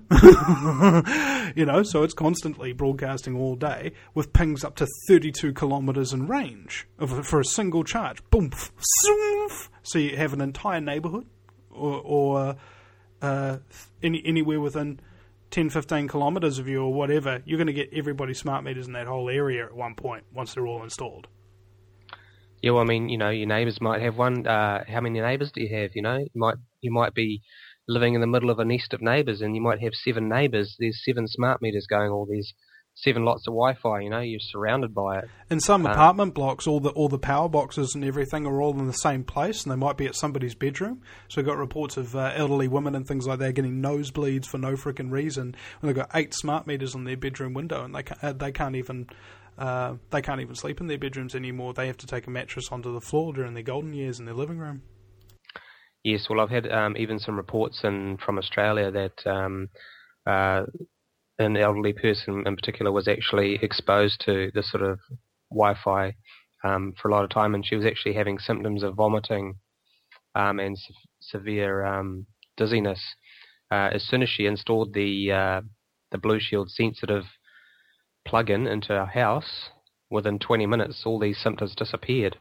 you know, so it's constantly broadcasting all day with pings up to thirty-two kilometers in range of, for a single charge. Boom, zoof. So you have an entire neighborhood, or, or uh, any anywhere within ten, fifteen kilometres of you or whatever, you're going to get everybody's smart meters in that whole area at one point once they're all installed. Yeah, well, I mean, you know, your neighbours might have one. Uh, how many neighbours do you have? You know, you might you might be living in the middle of a nest of neighbours, and you might have seven neighbours. There's seven smart meters going. All these seven lots of Wi-Fi. You know, you're surrounded by it. In some Um, apartment blocks, all the all the power boxes and everything are all in the same place, and they might be at somebody's bedroom. So we've got reports of uh, elderly women and things like that getting nosebleeds for no freaking reason. And they've got eight smart meters on their bedroom window, and they can't, uh, they can't even uh, they can't even sleep in their bedrooms anymore. They have to take a mattress onto the floor during their golden years in their living room. Yes, well, I've had um, even some reports in from Australia that um, uh, an elderly person in particular was actually exposed to this sort of Wi-Fi um, for a lot of time, and she was actually having symptoms of vomiting um, and se- severe um, dizziness. Uh, as soon as she installed the uh, the Blue Shield sensitive plug-in into her house, within twenty minutes, all these symptoms disappeared.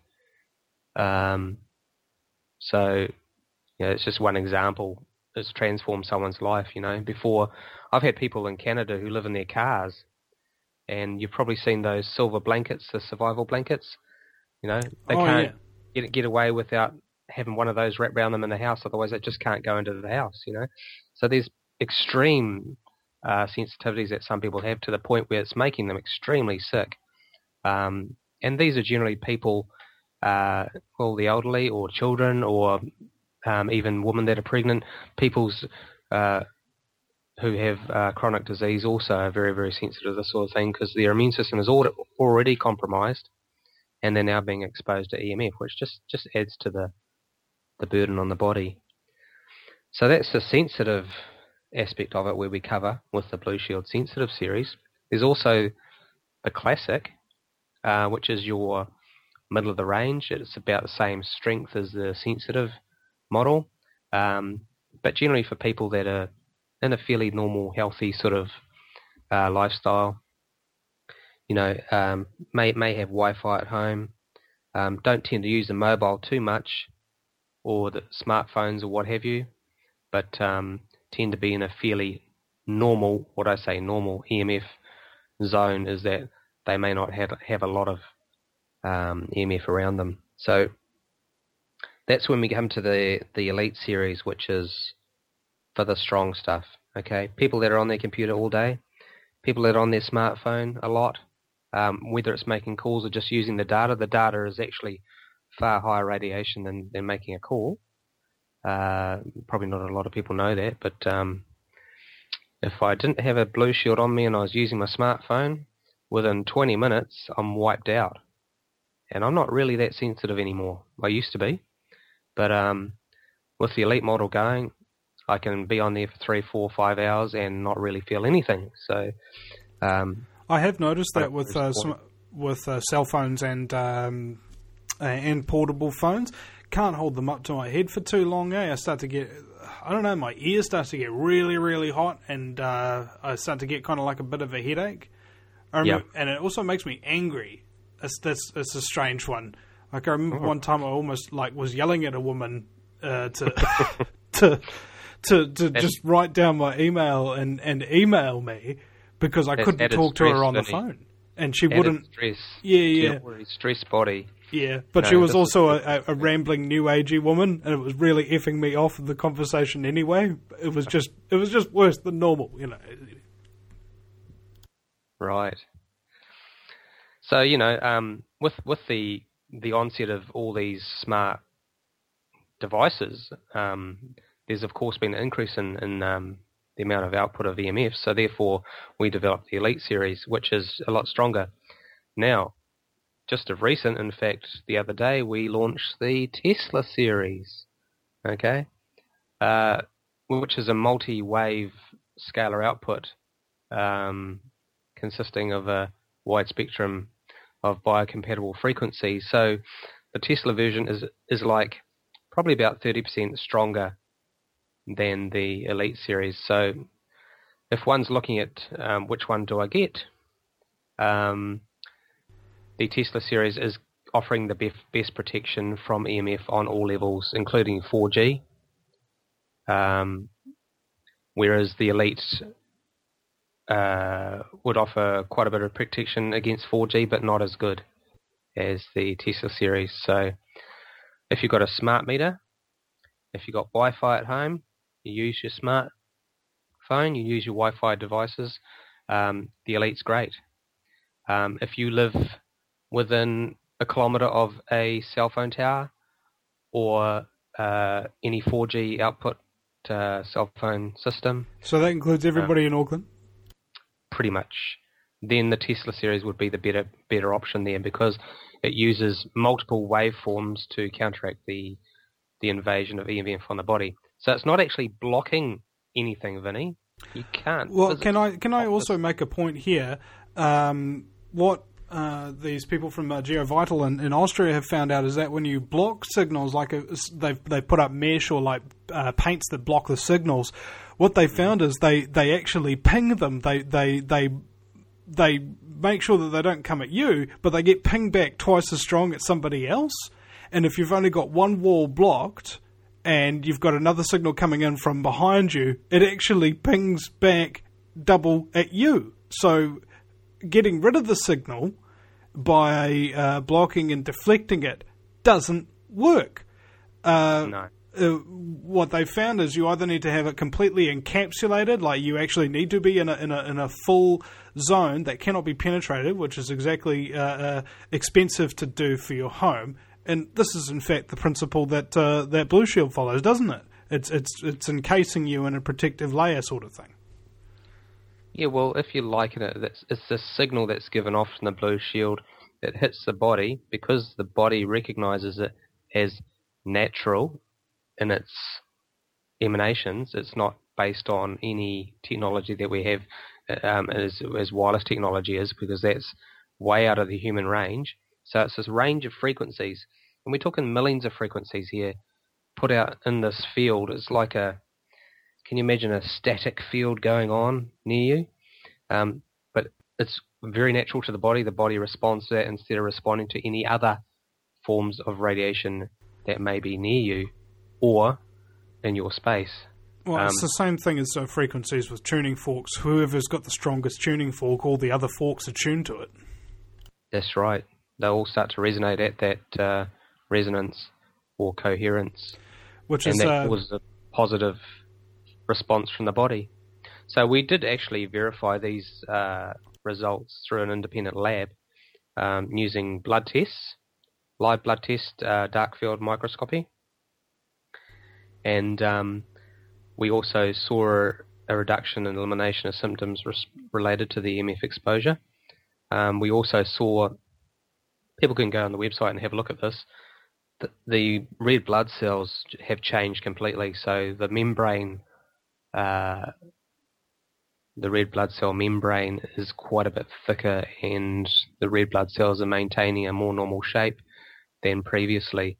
Um, so. You know, it's just one example. It's transformed someone's life, you know. Before, I've had people in Canada who live in their cars, and you've probably seen those silver blankets, the survival blankets. You know, they Oh, can't yeah. get get away without having one of those wrapped around them in the house. Otherwise, they just can't go into the house, you know. So there's extreme uh, sensitivities that some people have to the point where it's making them extremely sick. Um, and these are generally people, uh, well, the elderly or children or Um, even women that are pregnant, people's uh, who have uh, chronic disease also are very, very sensitive to this sort of thing because their immune system is al- already compromised, and they're now being exposed to E M F, which just, just adds to the the burden on the body. So that's the sensitive aspect of it where we cover with the Blue Shield Sensitive series. There's also the Classic, uh, which is your middle of the range. It's about the same strength as the sensitive model, um, but generally for people that are in a fairly normal, healthy sort of uh, lifestyle, you know, um, may may have Wi-Fi at home, um, don't tend to use the mobile too much, or the smartphones or what have you, but um, tend to be in a fairly normal, what I say normal E M F zone, is that they may not have have a lot of um, E M F around them. So that's when we come to the, the Elite series, which is for the strong stuff, okay? People that are on their computer all day, people that are on their smartphone a lot, um, whether it's making calls or just using the data. The data is actually far higher radiation than, than making a call. Uh, probably not a lot of people know that, but um, if I didn't have a Blue Shield on me and I was using my smartphone, within twenty minutes, I'm wiped out. And I'm not really that sensitive anymore. I used to be. But um, with the Elite model going, I can be on there for three, four, five hours and not really feel anything. So um, I have noticed that with uh, some, with uh, cell phones and um, uh, and portable phones, can't hold them up to my head for too long. Eh? I start to get, I don't know, my ear starts to get really, really hot, and uh, I start to get kind of like a bit of a headache. I remember, Yep. and it also makes me angry. It's this, it's a strange one. Like I remember one time I almost like was yelling at a woman uh, to to to to just write down my email and, and email me because I That's couldn't added talk to her stress, on the Vinny. phone, and she added wouldn't. stress. Yeah, to yeah. your already stressed body. Yeah, but No, she was this is- also a, a rambling new agey woman, and it was really effing me off in the conversation anyway. It was just it was just worse than normal, you know. Right. So, you know, um, with with the the onset of all these smart devices, um, there's of course been an increase in, in um, the amount of output of E M F. So therefore, we developed the Elite series, which is a lot stronger. Now, just of recent, in fact, the other day we launched the Tesla series. Okay, uh, which is a multi-wave scalar output, um, consisting of a wide spectrum of biocompatible frequencies. So the Tesla version is is like probably about thirty percent stronger than the Elite series. So if one's looking at um, which one do I get, um, the Tesla series is offering the best, best protection from E M F on all levels, including four G, um, whereas the Elite Uh, would offer quite a bit of protection against four G, but not as good as the Tesla series. So if you've got a smart meter, if you've got Wi-Fi at home, you use your smartphone, you use your Wi-Fi devices, um, the Elite's great. Um, if you live within a kilometre of a cell phone tower or uh, any four G output uh, cell phone system, So that includes everybody in Auckland? pretty much, then the Tesla series would be the better better option there, because it uses multiple waveforms to counteract the the invasion of E M F on the body. So it's not actually blocking anything, Vinny. You can't. Well, can I can I also make a point here? Um, what uh, these people from uh, GeoVital in, in Austria have found out is that when you block signals, like a, they've they put up mesh or like uh, paints that block the signals, what they found is they, they actually ping them. They they they they make sure that they don't come at you, but they get pinged back twice as strong at somebody else. And if you've only got one wall blocked and you've got another signal coming in from behind you, it actually pings back double at you. So getting rid of the signal by uh, blocking and deflecting it doesn't work. Uh, No. uh, what they found is you either need to have it completely encapsulated, like you actually need to be in a in a, in a full zone that cannot be penetrated, which is exactly uh, uh, expensive to do for your home. And this is, in fact, the principle that uh, that Blue Shield follows, doesn't it? It's it's it's encasing you in a protective layer, sort of thing. Yeah, well, if you liken it, it's, it's a signal that's given off from the Blue Shield that hits the body, because the body recognises it as natural in its emanations. It's not based on any technology that we have, um, as, as wireless technology is, because that's way out of the human range. So it's this range of frequencies, and we're talking millions of frequencies here put out in this field. It's like a, can you imagine a static field going on near you? Um, but it's very natural to the body. The body responds to that instead of responding to any other forms of radiation that may be near you or in your space. Well, Um, it's the same thing as uh, frequencies with tuning forks. Whoever's got the strongest tuning fork, all the other forks are tuned to it. That's right. They all start to resonate at that uh, resonance or coherence, Which and is that uh, causes a positive response from the body. So we did actually verify these uh, results through an independent lab um, using blood tests, live blood test, uh, dark field microscopy, and um, we also saw a reduction in elimination of symptoms res- related to the E M F exposure. Um, we also saw, people can go on the website and have a look at this, the, the red blood cells have changed completely. So the membrane, uh, the red blood cell membrane is quite a bit thicker, and the red blood cells are maintaining a more normal shape than previously.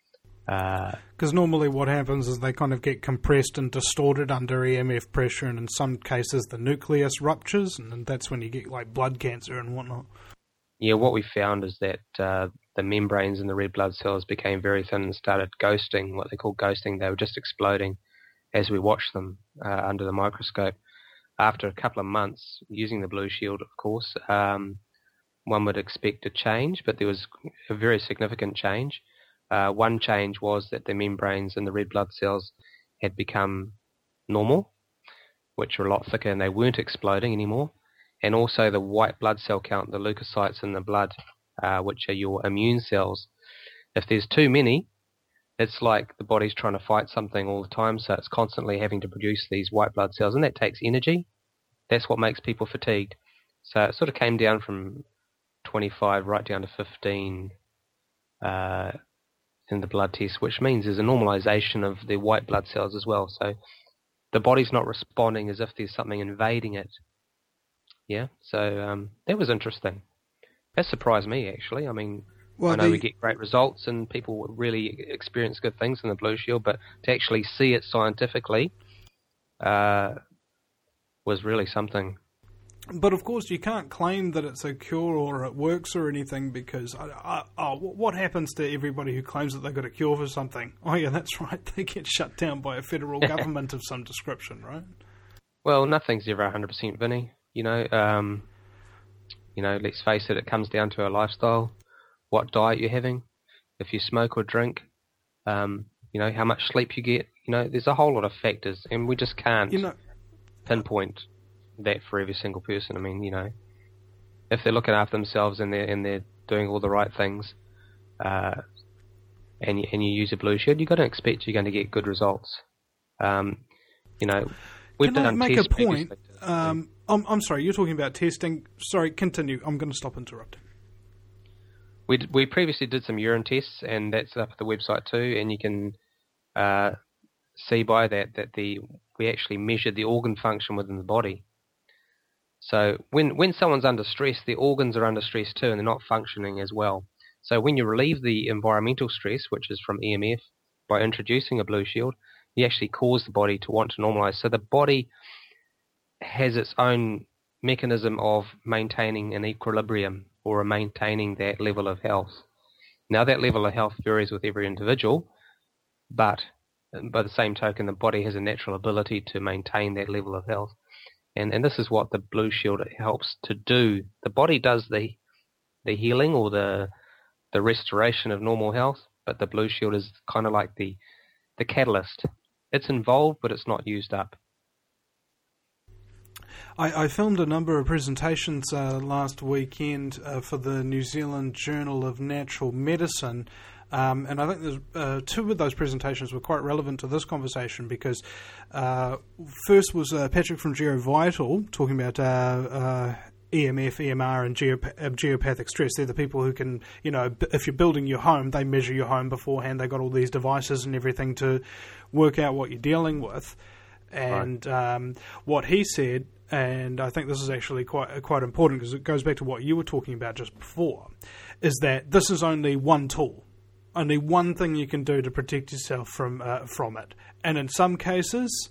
Because normally what happens is they kind of get compressed and distorted under E M F pressure, and in some cases the nucleus ruptures, and then that's when you get like blood cancer and whatnot. Yeah, what we found is that uh, the membranes in the red blood cells became very thin and started ghosting, what they call ghosting. They were just exploding as we watched them uh, under the microscope. After a couple of months using the Blue Shield, of course, um, one would expect a change, but there was a very significant change. Uh, one change was that the membranes in the red blood cells had become normal, which were a lot thicker, and they weren't exploding anymore. And also the white blood cell count, the leukocytes in the blood, uh, which are your immune cells. If there's too many, it's like the body's trying to fight something all the time, so it's constantly having to produce these white blood cells, and that takes energy. That's what makes people fatigued. So it sort of came down from twenty-five right down to fifteen uh, in the blood test, which means there's a normalization of the white blood cells as well. So the body's not responding as if there's something invading it. Yeah, so um, that was interesting. That surprised me, actually. I mean, Well, I know the- we get great results and people really experience good things in the Blue Shield, but to actually see it scientifically uh, was really something. But of course, you can't claim that it's a cure or it works or anything, because uh, uh, oh, what happens to everybody who claims that they've got a cure for something? Oh yeah, that's right. They get shut down by a federal government of some description, right? Well, nothing's ever one hundred percent, Vinny. You know, um, you know, let's face it, it comes down to our lifestyle, what diet you're having, if you smoke or drink, um, you know, how much sleep you get. You know, there's a whole lot of factors, and we just can't You know, pinpoint that for every single person. I mean, you know, if they're looking after themselves and they're and they're doing all the right things, uh, and you, and you use a Blue Shield, you've got to expect you're going to get good results. Um, you know, we've Can I done make a tests point? previously. Um, I'm, I'm sorry, you're talking about testing. Sorry, continue. I'm going to stop interrupting. We d- we previously did some urine tests, and that's up at the website too. And you can uh, see by that that the we actually measured the organ function within the body. So when when someone's under stress, the organs are under stress too, and they're not functioning as well. So when you relieve the environmental stress, which is from E M F, by introducing a Blue Shield, you actually cause the body to want to normalize. So the body has its own mechanism of maintaining an equilibrium or maintaining that level of health. Now that level of health varies with every individual, but by the same token, the body has a natural ability to maintain that level of health. And and this is what the Blue Shield helps to do. The body does the the healing or the the restoration of normal health, but the Blue Shield is kind of like the the catalyst. It's involved, but it's not used up. I, I filmed a number of presentations uh, last weekend uh, for the New Zealand Journal of Natural Medicine, um, and I think there's, uh, two of those presentations were quite relevant to this conversation because uh, first was uh, Patrick from GeoVital talking about uh, uh, E M F, E M R, and geopa- uh, geopathic stress. They're the people who can, you know, b- if you're building your home, they measure your home beforehand. They've got all these devices and everything to work out what you're dealing with. And right. um, what he said, and I think this is actually quite quite important because it goes back to what you were talking about just before, is that this is only one tool, only one thing you can do to protect yourself from uh, from it. And in some cases,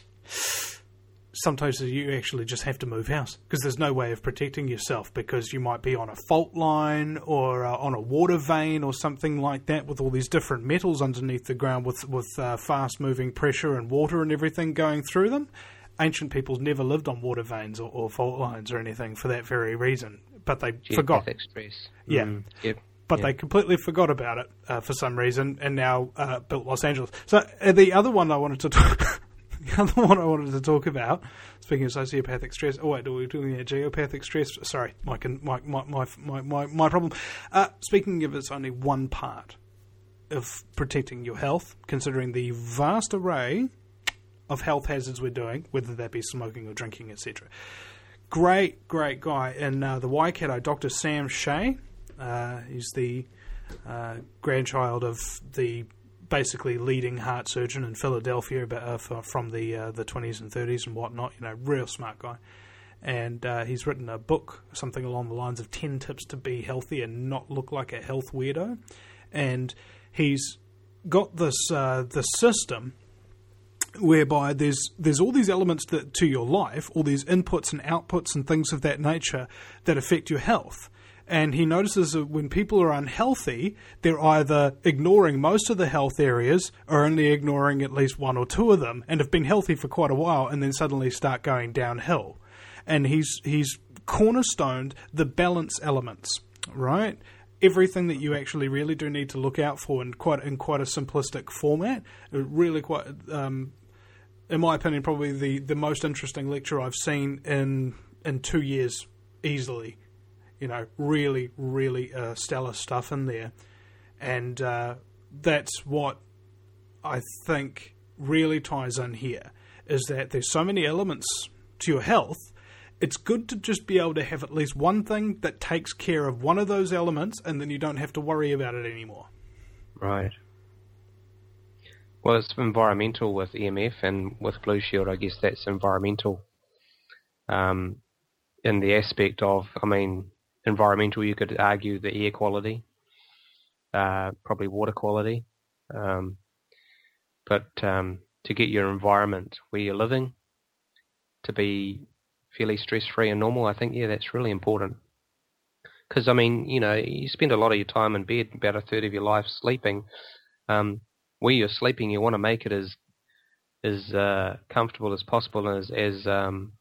sometimes you actually just have to move house because there's no way of protecting yourself because you might be on a fault line or uh, on a water vein or something like that with all these different metals underneath the ground with, with uh, fast-moving pressure and water and everything going through them. Ancient peoples never lived on water veins or, or fault lines or anything for that very reason, but they Geopathic forgot. Stress. Yeah. Mm, yep. But yep. they completely forgot about it uh, for some reason and now uh, built Los Angeles. So uh, the other one I wanted to talk The other one I wanted to talk about, speaking of sociopathic stress. Oh wait, are we doing that geopathic stress? Sorry, my my my my my, my, my problem. Uh, speaking of, it's only one part of protecting your health, considering the vast array of health hazards we're doing, whether that be smoking or drinking, et cetera. Great, great guy in uh, the Waikato, Doctor Sam Shea. Uh, he's the uh, grandchild of the basically leading heart surgeon in Philadelphia uh, from the uh, the twenties and thirties and whatnot. You know, real smart guy. And uh, he's written a book, something along the lines of ten tips to be healthy and not look like a health weirdo. And he's got this uh, this system whereby there's there's all these elements that, to your life, all these inputs and outputs and things of that nature that affect your health. And he notices that when people are unhealthy, they're either ignoring most of the health areas or only ignoring at least one or two of them and have been healthy for quite a while and then suddenly start going downhill. And he's he's cornerstoned the balance elements, right? Everything that you actually really do need to look out for in quite in quite a simplistic format. Really quite, um, in my opinion, probably the, the most interesting lecture I've seen in in two years easily. You know, really, really uh, stellar stuff in there. And uh, that's what I think really ties in here, is that there's so many elements to your health. It's good to just be able to have at least one thing that takes care of one of those elements, and then you don't have to worry about it anymore. Right. Well, it's environmental with E M F, and with Blue Shield, I guess that's environmental. Um, in the aspect of, I mean, environmental, you could argue the air quality, uh, probably water quality, um, but um, to get your environment where you're living to be fairly stress-free and normal, I think, yeah, that's really important. Because, I mean, you know, you spend a lot of your time in bed, about a third of your life sleeping. Um, where you're sleeping, you want to make it as as uh, comfortable as possible and as, as um,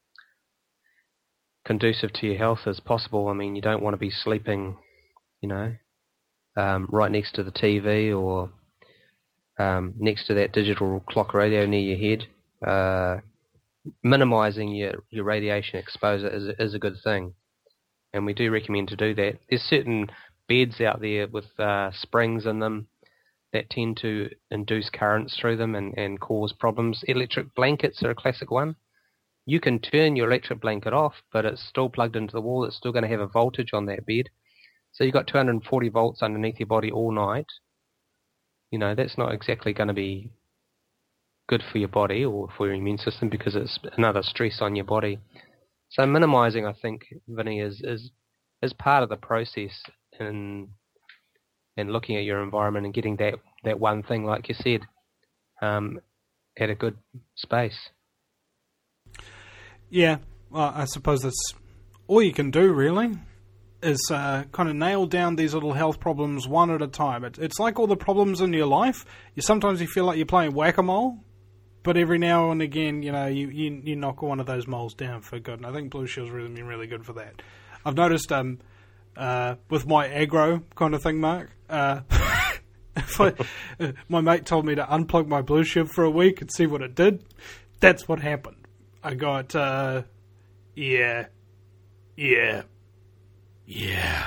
conducive to your health as possible. I mean, you don't want to be sleeping, you know, um, right next to the T V or um, next to that digital clock radio near your head. Uh, minimising your, your radiation exposure is, is a good thing. And we do recommend to do that. There's certain beds out there with uh, springs in them that tend to induce currents through them and, and cause problems. Electric blankets are a classic one. You can turn your electric blanket off, but it's still plugged into the wall. It's still going to have a voltage on that bed. So you've got two hundred forty volts underneath your body all night. You know, that's not exactly going to be good for your body or for your immune system because it's another stress on your body. So minimising, I think, Vinny, is, is, is part of the process in and looking at your environment and getting that, that one thing, like you said, um, at a good space. Yeah, well, I suppose that's all you can do, really, is uh, kind of nail down these little health problems one at a time. It, it's like all the problems in your life. You sometimes you feel like you're playing whack-a-mole, but every now and again, you know, you, you, you knock one of those moles down for good. And I think Blue Shield's really been really good for that. I've noticed um, uh, with my aggro kind of thing, Mark, uh, if I, uh, my mate told me to unplug my Blue Shield for a week and see what it did. That's what happened. I got, uh, yeah, yeah, yeah.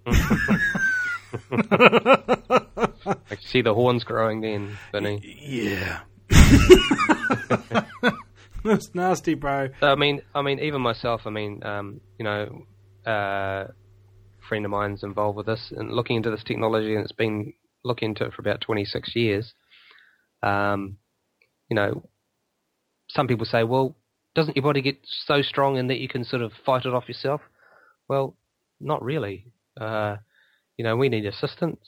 I can see the horns growing then, Vinny. Yeah. That's nasty, bro. So, I mean, I mean, even myself, I mean, um, you know, uh, a friend of mine's involved with this and looking into this technology, and it's been looking into it for about twenty-six years. Um, you know, some people say, well, doesn't your body get so strong in that you can sort of fight it off yourself? Well, not really. Uh, you know, we need assistance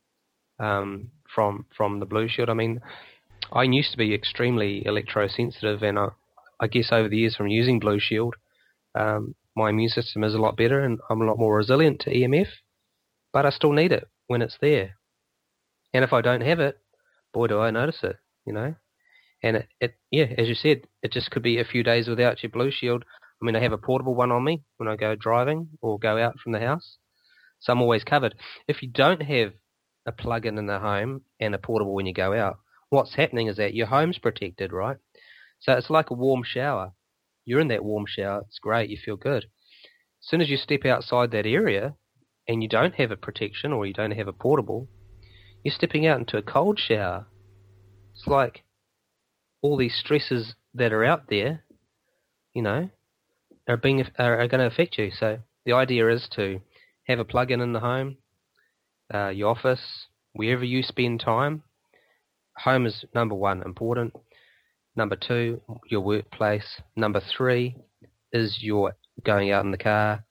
um, from from the Blue Shield. I mean, I used to be extremely electrosensitive, and I, I guess over the years from using Blue Shield, um, my immune system is a lot better, and I'm a lot more resilient to E M F. But I still need it when it's there, and if I don't have it, boy, do I notice it. You know. And it, it, yeah, as you said, it just could be a few days without your Blue Shield. I mean, I have a portable one on me when I go driving or go out from the house, so I'm always covered. If you don't have a plug-in in the home and a portable when you go out, what's happening is that your home's protected, right? So it's like a warm shower. You're in that warm shower, it's great, you feel good. As soon as you step outside that area and you don't have a protection or you don't have a portable, you're stepping out into a cold shower. It's like all these stresses that are out there, you know, are being are, are going to affect you. So the idea is to have a plug-in in the home, uh, your office, wherever you spend time. Home is number one, important. Number two, your workplace. Number three is your going out in the car.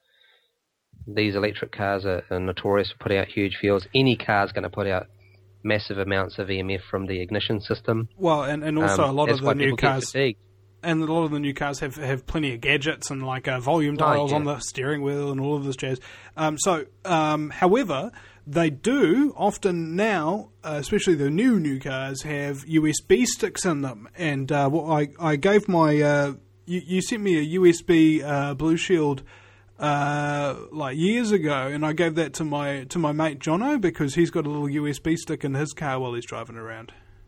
These electric cars are, are notorious for putting out huge fields. Any car is going to put out massive amounts of E M F from the ignition system. Well, and, and also um, a lot of the new cars, and a lot of the new cars have, have plenty of gadgets and like uh, volume dials oh, yeah. on the steering wheel and all of this jazz. Um, so, um, however, they do often now, uh, especially the new new cars, have U S B sticks in them. And uh, what I I gave my uh, you, you sent me a U S B uh, Blue Shield uh, like years ago, and I gave that to my to my mate Jono because he's got a little U S B stick in his car while he's driving around.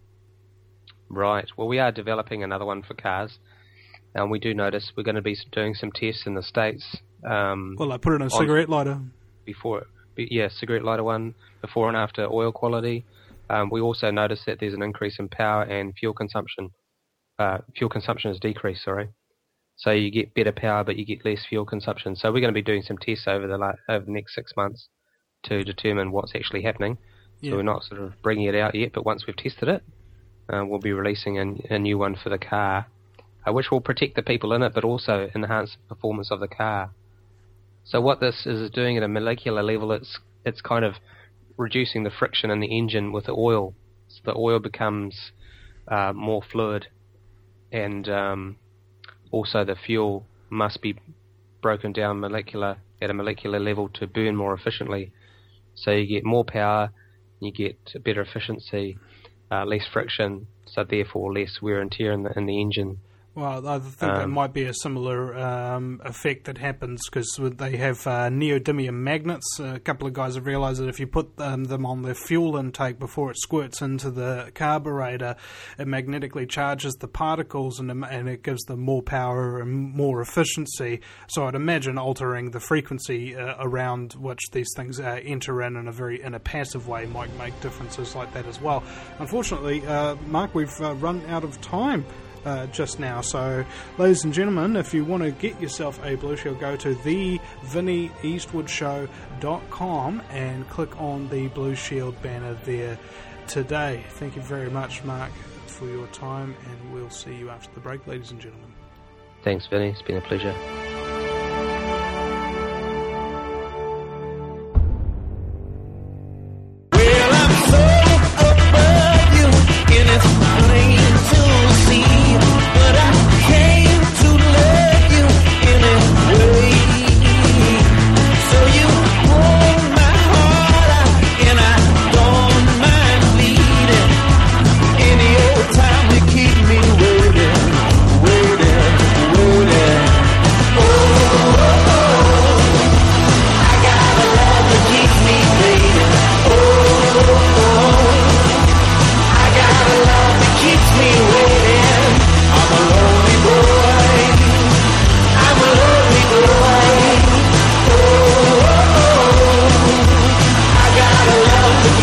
Right. Well, we are developing another one for cars, and we do notice we're going to be doing some tests in the States. Um, well, I put it in a cigarette lighter. Before, yeah, cigarette lighter one, before and after oil quality. Um, we also notice that there's an increase in power and fuel consumption. Uh, fuel consumption has decreased, sorry. So you get better power, but you get less fuel consumption. So we're going to be doing some tests over the over the next six months to determine what's actually happening. Yeah. So we're not sort of bringing it out yet, but once we've tested it, uh, we'll be releasing a, a new one for the car, uh, which will protect the people in it, but also enhance the performance of the car. So what this is doing at a molecular level, it's it's kind of reducing the friction in the engine with the oil. So the oil becomes uh, more fluid, and um, also the fuel must be broken down molecular at a molecular level to burn more efficiently. So you get more power, you get better efficiency, uh, less friction, so therefore less wear and tear in the, in the engine. Well, I think that Um, might be a similar um, effect that happens because they have uh, neodymium magnets. A couple of guys have realised that if you put um, them on their fuel intake before it squirts into the carburetor, it magnetically charges the particles and, and it gives them more power and more efficiency. So I'd imagine altering the frequency uh, around which these things uh, enter in in a very in a passive way might make differences like that as well. Unfortunately, uh, Mark, we've uh, run out of time. Uh, just now. So, ladies and gentlemen, if you want to get yourself a Blue Shield, go to the vinnie eastwood show dot com and click on the Blue Shield banner there today. Thank you very much, Mark, for your time, and we'll see you after the break, ladies and gentlemen. Thanks, Vinny. It's been a pleasure. Well, I'm so above you, and it's plain to see. But I came to love you anyway. So you hold my heart out, and I don't mind bleeding. Any old time you keep me waiting, waiting, waiting. Oh, oh, oh. I got a love that keeps me waiting. Oh, oh, oh. I got a love that keeps me waiting. I'm a lonely boy. I'm a lonely boy. Oh, oh, oh. I got a love that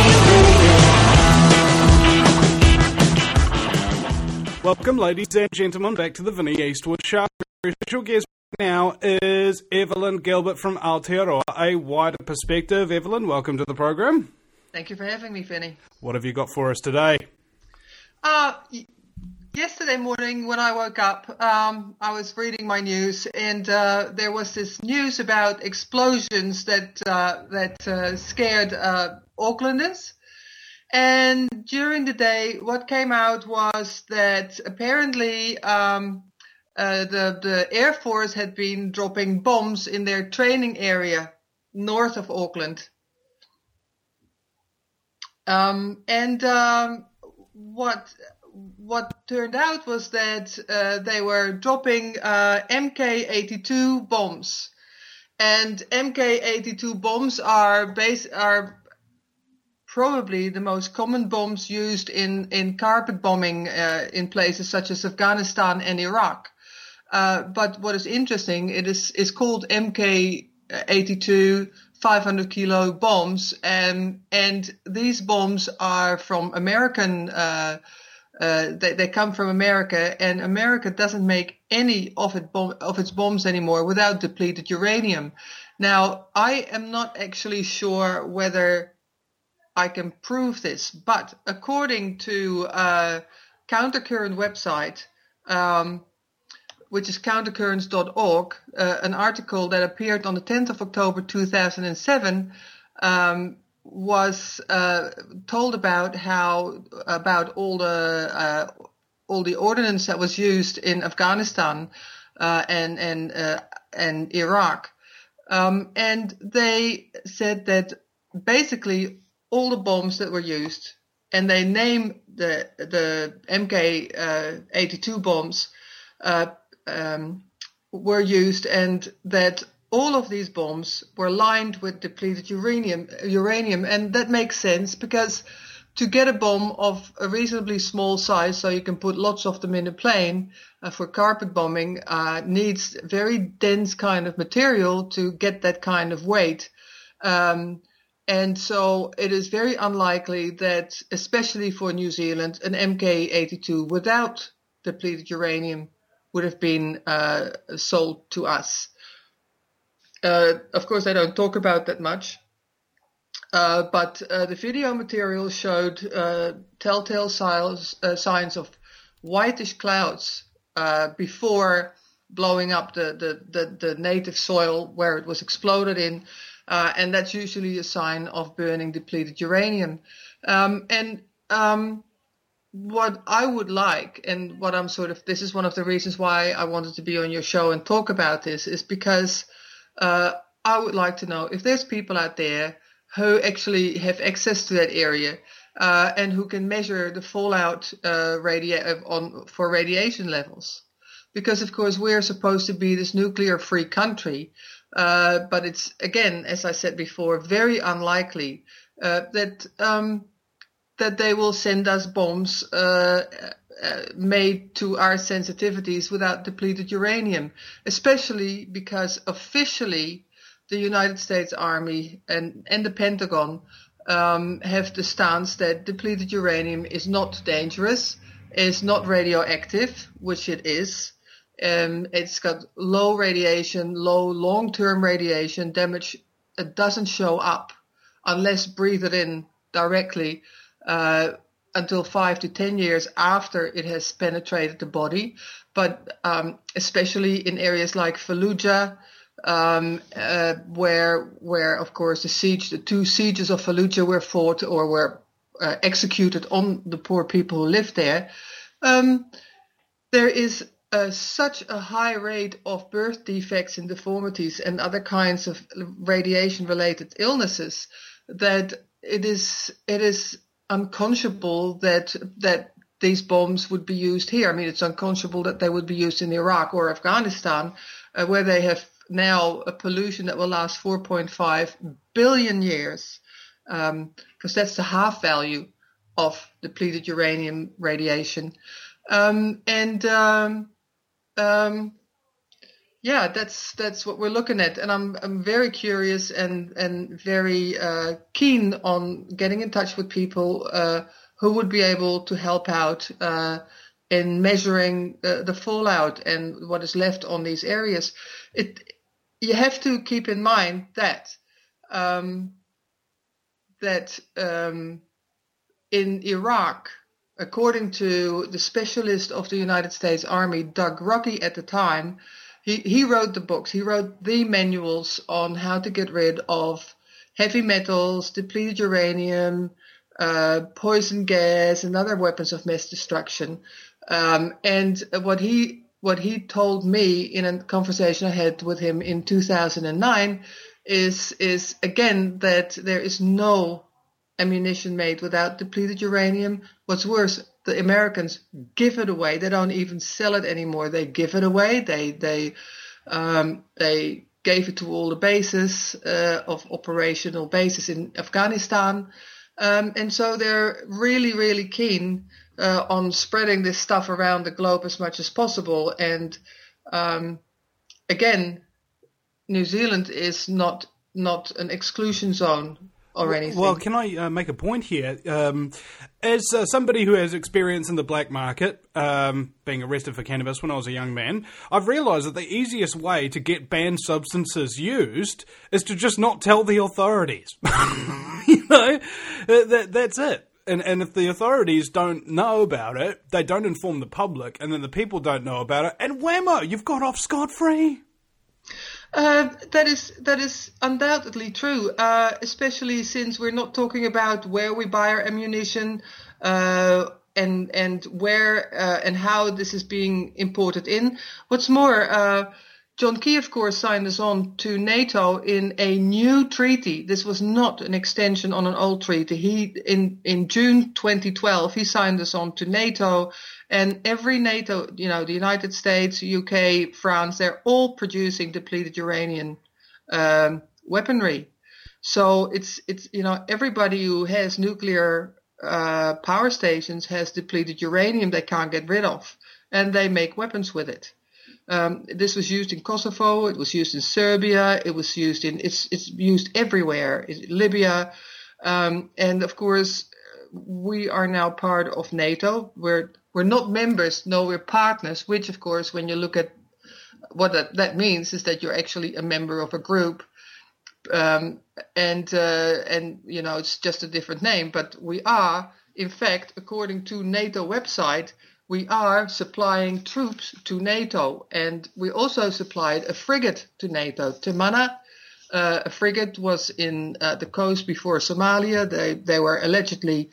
keeps me waiting. Welcome, ladies and gentlemen, back to the Vinnie Eastwood Show. Our special guest now is Evelyn Gilbert from Aotearoa, A Wider Perspective. Evelyn, welcome to the program. Thank you for having me, Finny. What have you got for us today? Uh, y- yesterday morning when I woke up, um, I was reading my news, and uh, there was this news about explosions that uh, that uh, scared uh, Aucklanders. And during the day, what came out was that apparently um, uh, the the Air Force had been dropping bombs in their training area north of Auckland. Um, and um, what what turned out was that uh, they were dropping uh, M K eighty-two bombs, and M K eighty-two bombs are base are probably the most common bombs used in in carpet bombing uh, in places such as Afghanistan and Iraq. Uh, but what is interesting, it is is called M K eighty-two five hundred kilo bombs, and and these bombs are from American. Uh, uh, they they come from America, and America doesn't make any of it bom- of its bombs anymore without depleted uranium. Now, I am not actually sure whether I can prove this, but according to uh, Countercurrent website, um, which is countercurrents dot org, uh, an article that appeared on the tenth of October two thousand seven um, was uh, told about how about all the uh, all the ordnance that was used in Afghanistan uh, and and uh, and Iraq, um, and they said that basically all the bombs that were used, and they name the the M K eighty-two bombs. Uh, Um, were used, and that all of these bombs were lined with depleted uranium, uranium, and that makes sense because to get a bomb of a reasonably small size, so you can put lots of them in a plane uh, for carpet bombing, uh, needs very dense kind of material to get that kind of weight. Um, and so it is very unlikely that, especially for New Zealand, an M K eighty-two without depleted uranium would have been uh, sold to us. Uh, of course, I don't talk about that much, uh, but uh, the video material showed uh, telltale signs, uh, signs of whitish clouds uh, before blowing up the, the, the, the native soil where it was exploded in, uh, and that's usually a sign of burning depleted uranium. Um, and um, what I would like, and what I'm sort of, this is one of the reasons why I wanted to be on your show and talk about this, is because uh, I would like to know if there's people out there who actually have access to that area uh, and who can measure the fallout uh, radia- on for radiation levels. Because, of course, we're supposed to be this nuclear-free country, uh, but it's, again, as I said before, very unlikely uh, that um, that they will send us bombs uh, uh, made to our sensitivities without depleted uranium, especially because officially the United States Army and, and the Pentagon um, have the stance that depleted uranium is not dangerous, is not radioactive, which it is. Um, it's got low radiation, low long-term radiation damage. It doesn't show up unless breathed in directly uh, until five to ten years after it has penetrated the body. But um, especially in areas like Fallujah, um, uh, where, where of course the siege, the two sieges of Fallujah were fought or were uh, executed on the poor people who lived there. Um, there is Uh, such a high rate of birth defects and deformities and other kinds of radiation-related illnesses that it is it is unconscionable that that these bombs would be used here. I mean, it's unconscionable that they would be used in Iraq or Afghanistan, uh, where they have now a pollution that will last four point five billion years, because um, that's the half value of depleted uranium radiation, um, and um, Um, yeah, that's that's what we're looking at, and I'm I'm very curious and and very uh, keen on getting in touch with people uh, who would be able to help out uh, in measuring uh, the fallout and what is left on these areas. It you have to keep in mind that um, that um, in Iraq, according to the specialist of the United States Army, Doug Rockey at the time, he, he wrote the books, he wrote the manuals on how to get rid of heavy metals, depleted uranium, uh, poison gas, and other weapons of mass destruction. Um, and what he what he told me in a conversation I had with him in two thousand nine is is again that there is no ammunition made without depleted uranium. What's worse, the Americans give it away. They don't even sell it anymore. They give it away. They they um, they gave it to all the bases uh, of operational bases in Afghanistan, um, and so they're really really keen uh, on spreading this stuff around the globe as much as possible. And um, again, New Zealand is not not an exclusion zone or anything. Well, can I uh, make a point here? Um, as uh, somebody who has experience in the black market, um, being arrested for cannabis when I was a young man, I've realised that the easiest way to get banned substances used is to just not tell the authorities. You know, that, that's it. And, and if the authorities don't know about it, they don't inform the public, and then the people don't know about it, and whammo, you've got off scot-free. Uh, that is that is undoubtedly true, uh, especially since we're not talking about where we buy our ammunition uh, and and where uh, and how this is being imported in. What's more, uh, John Key, of course, signed us on to NATO in a new treaty. This was not an extension on an old treaty. He in in June twenty twelve he signed us on to NATO. And every NATO, you know, the United States, U K, France, they're all producing depleted uranium um, weaponry. So it's, it's you know, everybody who has nuclear uh, power stations has depleted uranium they can't get rid of, and they make weapons with it. Um, this was used in Kosovo, it was used in Serbia, it was used in, it's, it's used everywhere, in Libya, um, and of course, we are now part of NATO. We're We're not members, no, we're partners, which, of course, when you look at what that, that means is that you're actually a member of a group. Um, and, uh, and, you know, it's just a different name. But we are, in fact, according to NATO website, we are supplying troops to NATO. And we also supplied a frigate to NATO, Temana. Uh, a frigate was in uh, the coast before Somalia. They, they were allegedly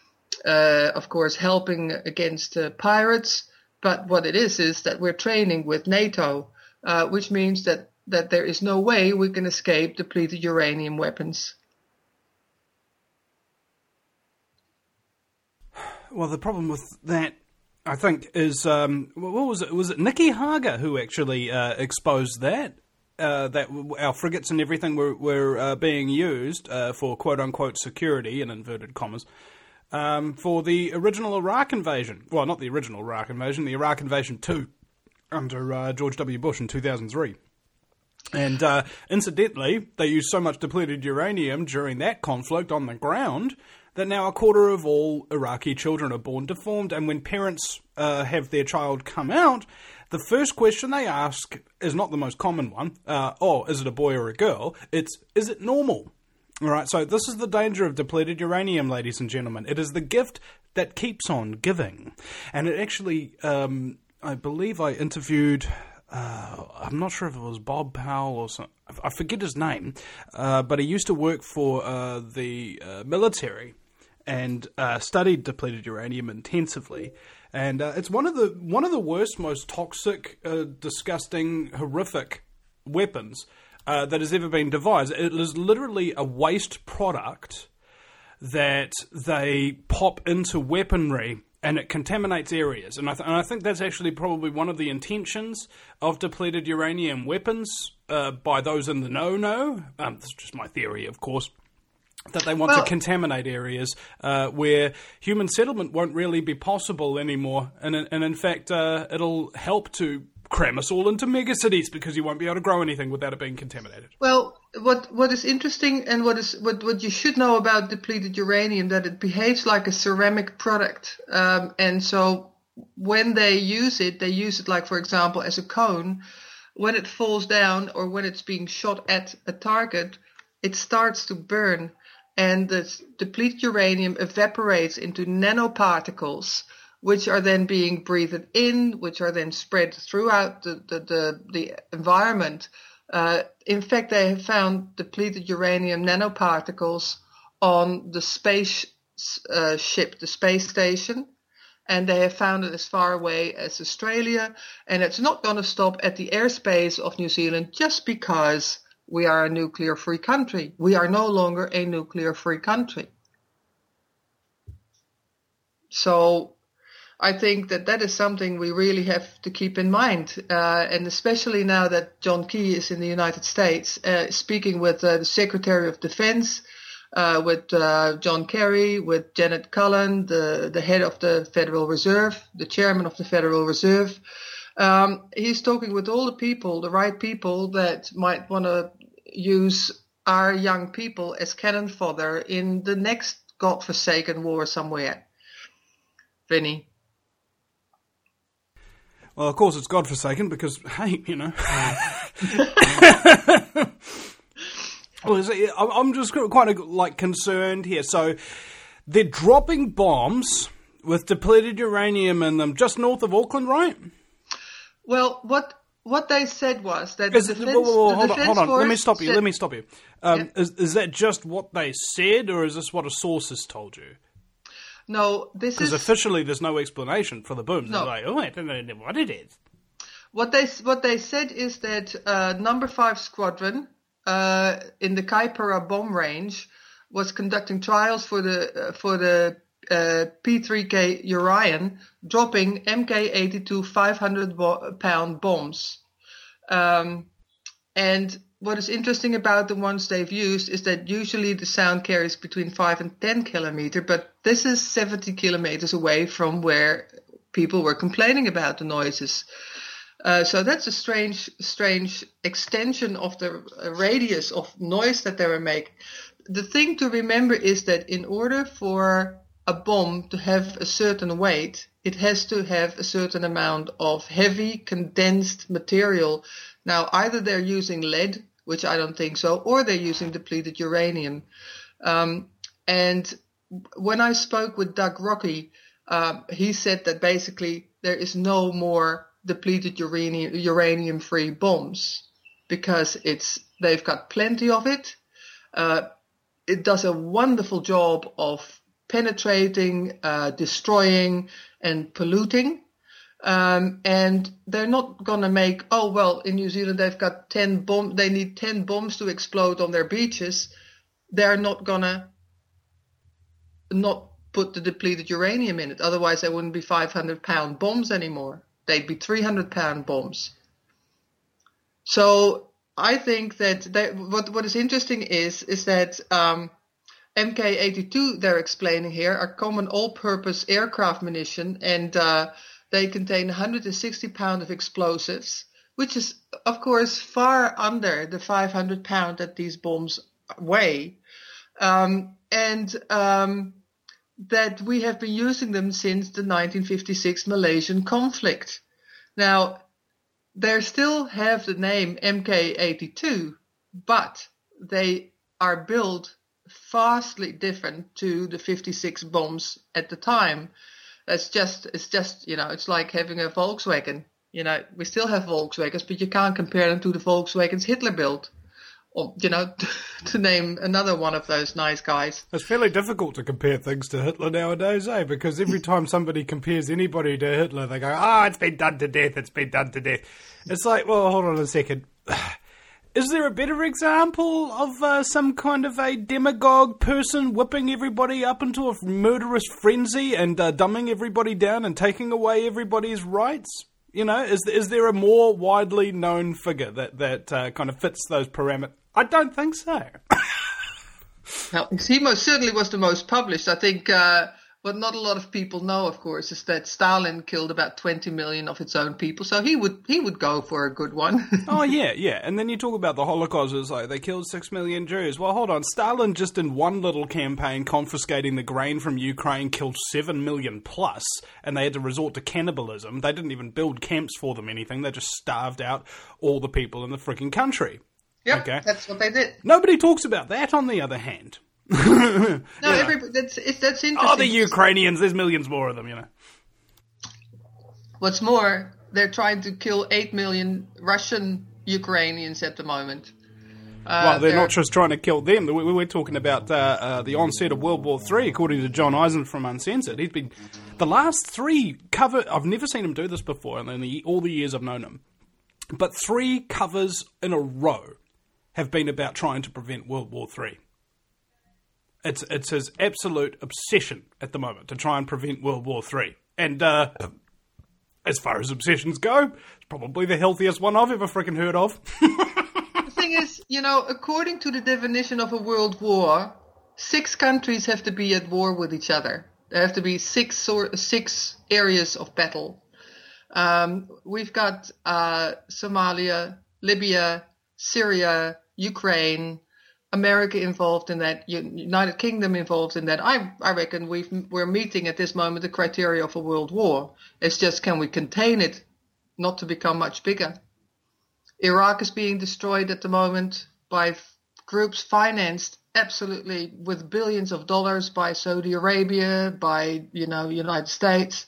Uh, of course, helping against uh, pirates. But what it is, is that we're training with NATO, uh, which means that, that there is no way we can escape depleted uranium weapons. Well, the problem with that, I think, is um, what was it? Was it Nicky Hager who actually uh, exposed that? Uh, that our frigates and everything were, were uh, being used uh, for quote-unquote security, in inverted commas, um, for the original Iraq invasion. Well, not the original Iraq invasion, the Iraq invasion two, under uh, George W. Bush in two thousand three. And uh, incidentally, they used so much depleted uranium during that conflict on the ground that now a quarter of all Iraqi children are born deformed, and when parents uh, have their child come out, the first question they ask is not the most common one, uh, oh, is it a boy or a girl? It's, is it normal? All right, so this is the danger of depleted uranium, ladies and gentlemen. It is the gift that keeps on giving. And it actually, um, I believe I interviewed... Uh, I'm not sure if it was Bob Powell or something. I forget his name, uh, but he used to work for uh, the uh, military and uh, studied depleted uranium intensively. And uh, it's one of the one of the worst, most toxic, uh, disgusting, horrific weapons uh, that has ever been devised. It is literally a waste product that they pop into weaponry, and it contaminates areas. And I, th- and I think that's actually probably one of the intentions of depleted uranium weapons uh, by those in the know-know. Um, this is just my theory, of course, that they want Well- to contaminate areas uh, where human settlement won't really be possible anymore. And, and in fact, uh, it'll help to cram us all into megacities because you won't be able to grow anything without it being contaminated. Well, what what is interesting and what is what, what you should know about depleted uranium, that it behaves like a ceramic product, um, and so when they use it, they use it like, for example, as a cone. When it falls down or when it's being shot at a target, it starts to burn, and the depleted uranium evaporates into nanoparticles, which are then being breathed in, which are then spread throughout the, the, the, the environment. Uh, in fact, they have found depleted uranium nanoparticles on the space uh, ship, the space station, and they have found it as far away as Australia, and it's not going to stop at the airspace of New Zealand just because we are a nuclear-free country. We are no longer a nuclear-free country. So I think that that is something we really have to keep in mind, uh, and especially now that John Key is in the United States, uh, speaking with uh, the Secretary of Defense, uh, with uh, John Kerry, with Janet Cullen, the, the head of the Federal Reserve, the chairman of the Federal Reserve. Um, he's talking with all the people, the right people that might want to use our young people as cannon fodder in the next godforsaken war somewhere. Vinny. Well, of course, it's godforsaken because, hey, you know. Well, see, I'm just quite like concerned here. So they're dropping bombs with depleted uranium in them just north of Auckland, right? Well, what what they said was that Is the it, defense, whoa, whoa, whoa, the hold on, defense hold on. Let me force stop you. said- Let me stop you. Um, Yeah. is, is that just what they said, or is this what a source has told you? No, this Because is officially, there's no explanation for the booms. No. It's like, oh, I don't know what it is. what they what they said is that uh, Number Five Squadron uh, in the Kaipara bomb range was conducting trials for the uh, for the uh, P three K Orion, dropping M K eighty-two five hundred bo- pound bombs. Um, and what is interesting about the ones they've used is that usually the sound carries between five and ten kilometer, but this is seventy kilometers away from where people were complaining about the noises. Uh, so that's a strange, strange extension of the uh, radius of noise that they were making. The thing to remember is that in order for a bomb to have a certain weight, it has to have a certain amount of heavy condensed material. Now, either they're using lead, which I don't think so, or they're using depleted uranium. Um, and when I spoke with Doug Rocky, uh, he said that basically there is no more depleted uranium, uranium-free bombs because it's they've got plenty of it. Uh, it does a wonderful job of penetrating, uh, destroying, and polluting. Um, and they're not going to make, oh, well, in New Zealand they've got ten bomb, they need ten bombs to explode on their beaches. They're not going to not put the depleted uranium in it. Otherwise, they wouldn't be five hundred pound bombs anymore. They'd be three hundred pound bombs. So I think that they, what what is interesting is is that um, M K eighty-two, they're explaining here, are common all-purpose aircraft munition, and uh, they contain one hundred sixty pounds of explosives, which is, of course, far under the five hundred pound that these bombs weigh. Um, and um, that we have been using them since the nineteen fifty-six Malaysian conflict. Now, they still have the name M K eighty-two, but they are built vastly different to the fifty-six bombs at the time. It's just, it's just, you know, it's like having a Volkswagen. You know, we still have Volkswagens, but you can't compare them to the Volkswagens Hitler built. Or, you know, to name another one of those nice guys. It's fairly difficult to compare things to Hitler nowadays, eh? Because every time somebody compares anybody to Hitler, they go, oh, it's been done to death, it's been done to death. It's like, well, hold on a second. Is there a better example of uh, some kind of a demagogue person whipping everybody up into a murderous frenzy and uh, dumbing everybody down and taking away everybody's rights? You know, is is there a more widely known figure that, that uh, kind of fits those parameters? I don't think so. Well, he most certainly was the most published. I think uh, what not a lot of people know, of course, is that Stalin killed about twenty million of its own people. So he would he would go for a good one. Oh, yeah, yeah. And then you talk about the Holocaust, it's like they killed six million Jews. Well, hold on. Stalin just in one little campaign confiscating the grain from Ukraine killed seven million plus, and they had to resort to cannibalism. They didn't even build camps for them, anything. They just starved out all the people in the freaking country. Yep, okay. That's what they did. Nobody talks about that, on the other hand. No, yeah. everybody, that's, it's, that's interesting. Oh, the Ukrainians, there's millions more of them, you know. What's more, they're trying to kill eight million Russian Ukrainians at the moment. Uh, well, they're, they're not just trying to kill them. We, we're talking about uh, uh, the onset of World War Three, according to John Eisen from Uncensored. He's been the last three cover. I've never seen him do this before, in the, all the years I've known him. But three covers in a row have been about trying to prevent World War Three. It's it's his absolute obsession at the moment to try and prevent World War Three. And uh, as far as obsessions go, it's probably the healthiest one I've ever freaking heard of. The thing is, you know, according to the definition of a world war, six countries have to be at war with each other. There have to be six or six areas of battle. Um, we've got uh, Somalia, Libya, Syria, Ukraine, America involved in that, United Kingdom involved in that. I I reckon we've, we're meeting at this moment the criteria of a world war. It's just, can we contain it not to become much bigger? Iraq is being destroyed at the moment by f- groups financed absolutely with billions of dollars by Saudi Arabia, by, you know, United States.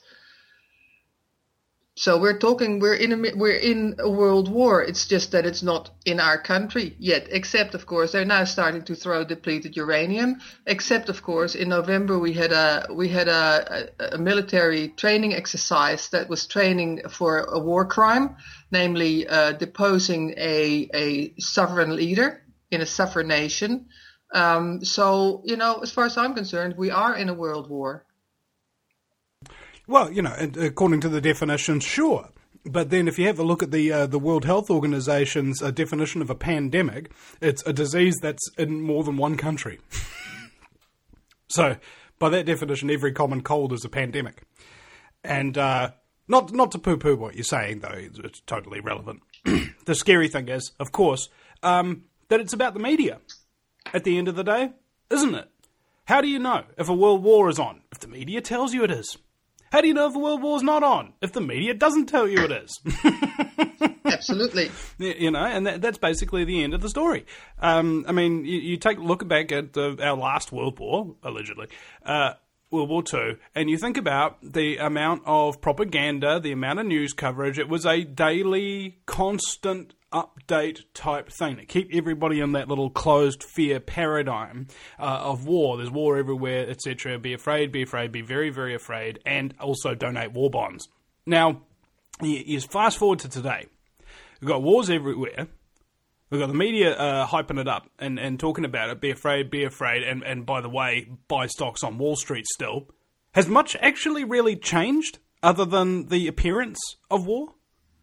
So we're talking, we're in a, we're in a world war. It's just that it's not in our country yet, except, of course, they're now starting to throw depleted uranium. Except, of course, in November we had a we had a, a, a military training exercise that was training for a war crime, namely uh, deposing a a sovereign leader in a sovereign nation. Um, so, you know, as far as I'm concerned, we are in a world war. Well, you know, according to the definition, sure. But then if you have a look at the uh, the World Health Organization's uh, definition of a pandemic, it's a disease that's in more than one country. So, by that definition, every common cold is a pandemic. And uh, not not to poo-poo what you're saying, though, it's, it's totally relevant. The scary thing is, of course, um, that it's about the media at the end of the day, isn't it? How do you know if a world war is on? If the media tells you it is. How do you know if a world war is not on? If the media doesn't tell you it is. Absolutely. You know, and that, that's basically the end of the story. Um, I mean, you, you take a look back at the, our last World War, allegedly, uh, World War Two, and you think about the amount of propaganda, the amount of news coverage. It was a daily, constant update type thing to keep everybody in that little closed fear paradigm uh, of war. There's war everywhere, et cetera. Be afraid, be afraid, be very, very afraid, and also donate war bonds. Now, you, you fast forward to today. We've got wars everywhere. We've got the media uh, hyping it up and, and talking about it. Be afraid, be afraid. And, and by the way, buy stocks on Wall Street still. Has much actually really changed other than the appearance of war?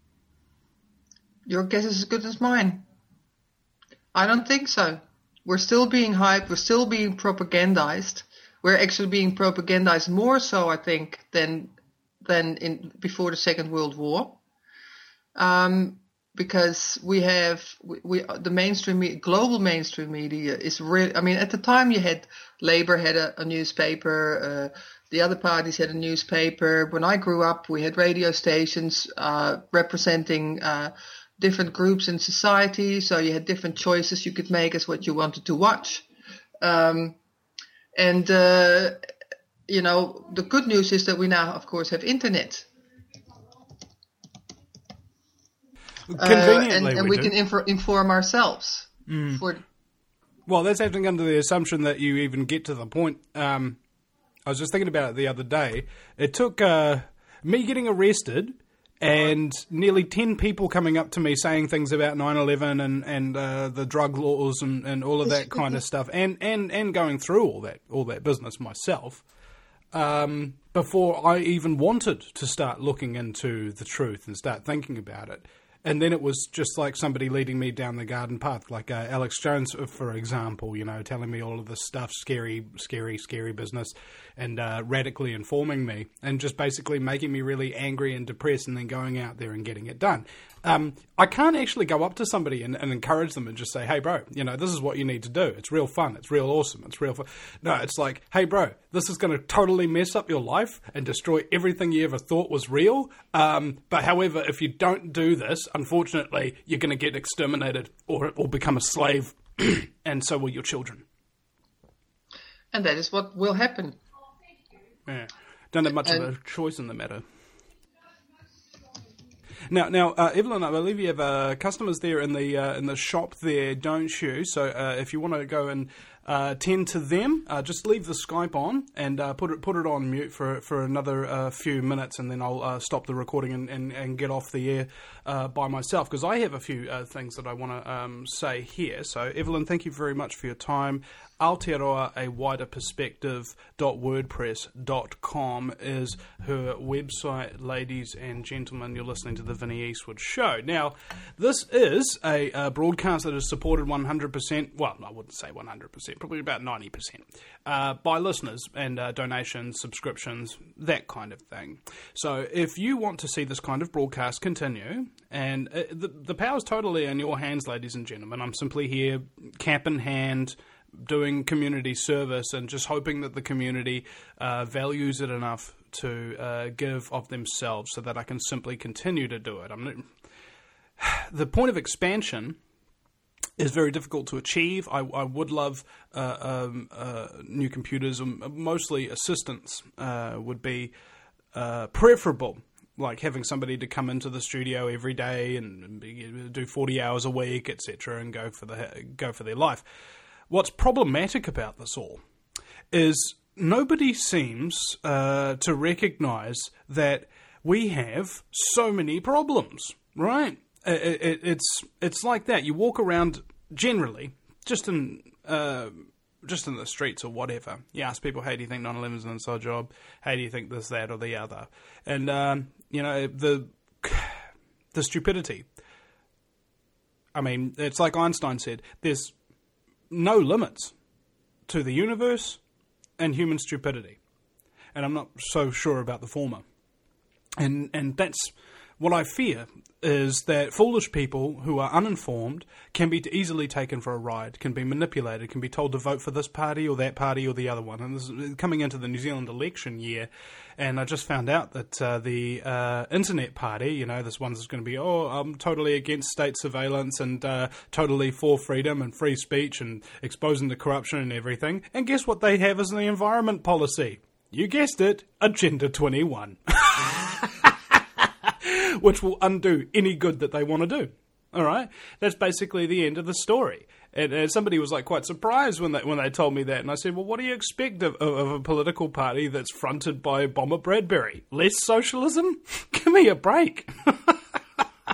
Your guess is as good as mine. I don't think so. We're still being hyped. We're still being propagandized. We're actually being propagandized more so, I think, than than in before the Second World War. Um, because we have we, we the mainstream me- global mainstream media is really. I mean, at the time you had Labour had a, a newspaper. Uh, the other parties had a newspaper. When I grew up, we had radio stations uh, representing uh, different groups in society. So you had different choices you could make as what you wanted to watch. Um, and uh, you know, the good news is that we now, of course, have internet. Conveniently, uh, and, and we, we do. can infor- inform ourselves. Mm. For Well, that's happening under the assumption that you even get to the point. Um, I was just thinking about it the other day. It took uh, me getting arrested and nearly ten people coming up to me saying things about nine eleven and, and uh, the drug laws and, and all of that kind of stuff, and, and, and going through all that all that business myself, um, before I even wanted to start looking into the truth and start thinking about it. And then it was just like somebody leading me down the garden path, like uh, Alex Jones, for example, you know, telling me all of this stuff, scary, scary, scary business, and uh, radically informing me, and just basically making me really angry and depressed, and then going out there and getting it done. Um, I can't actually go up to somebody and, and encourage them and just say, hey, bro, you know, this is what you need to do. It's real fun. It's real awesome. It's real fun. No, it's like, hey, bro, this is going to totally mess up your life and destroy everything you ever thought was real. Um, but however, if you don't do this, unfortunately, you're going to get exterminated or, or become a slave, and so will your children. and that is what will happen. Yeah. Don't have much And- of a choice in the matter. Now, now, uh, Evelyn, I believe you have uh, customers there in the uh, in the shop there, don't you? So, uh, if you want to go and uh, tend to them, uh, just leave the Skype on and uh, put it put it on mute for for another uh, few minutes, and then I'll uh, stop the recording and, and, and get off the air uh, by myself, because I have a few uh, things that I want to um, say here. So, Evelyn, thank you very much for your time. Aotearoa, a wider perspective dot wordpress dot com is her website, ladies and gentlemen. You're listening to the Vinnie Eastwood Show. Now, this is a, a broadcast that is supported one hundred percent, well, I wouldn't say one hundred percent, probably about ninety percent, uh, by listeners and uh, donations, subscriptions, that kind of thing. So if you want to see this kind of broadcast continue, and uh, the, the power's totally in your hands, ladies and gentlemen. I'm simply here, cap in hand, doing community service and just hoping that the community uh, values it enough to uh, give of themselves so that I can simply continue to do it. I'm not, the point of expansion is very difficult to achieve. I, I would love uh, um, uh, new computers, um, mostly assistants uh, would be uh, preferable, like having somebody to come into the studio every day and do forty hours a week, et cetera, and go for the go for their life. What's problematic about this all is nobody seems uh, to recognise that we have so many problems, right? It, it, it's it's like that. You walk around generally, just in uh, just in the streets or whatever. You ask people, "Hey, do you think nine eleven is an inside job? Hey, do you think this, that, or the other?" And um, you know the the stupidity. I mean, it's like Einstein said. There's no limits to the universe and human stupidity. And I'm not so sure about the former. And and that's what I fear, is that foolish people who are uninformed can be easily taken for a ride, can be manipulated, can be told to vote for this party or that party or the other one. And this is coming into the New Zealand election year, and I just found out that uh, the uh, Internet Party, you know, this one's is going to be, oh, I'm totally against state surveillance and uh, totally for freedom and free speech and exposing the corruption and everything. And guess what they have as the environment policy? You guessed it, Agenda twenty-one. Which will undo any good that they want to do. All right? That's basically the end of the story. And, and somebody was like quite surprised when they when they told me that. And I said, well, what do you expect of, of, of a political party that's fronted by Bomber Bradbury? Less socialism? Give me a break.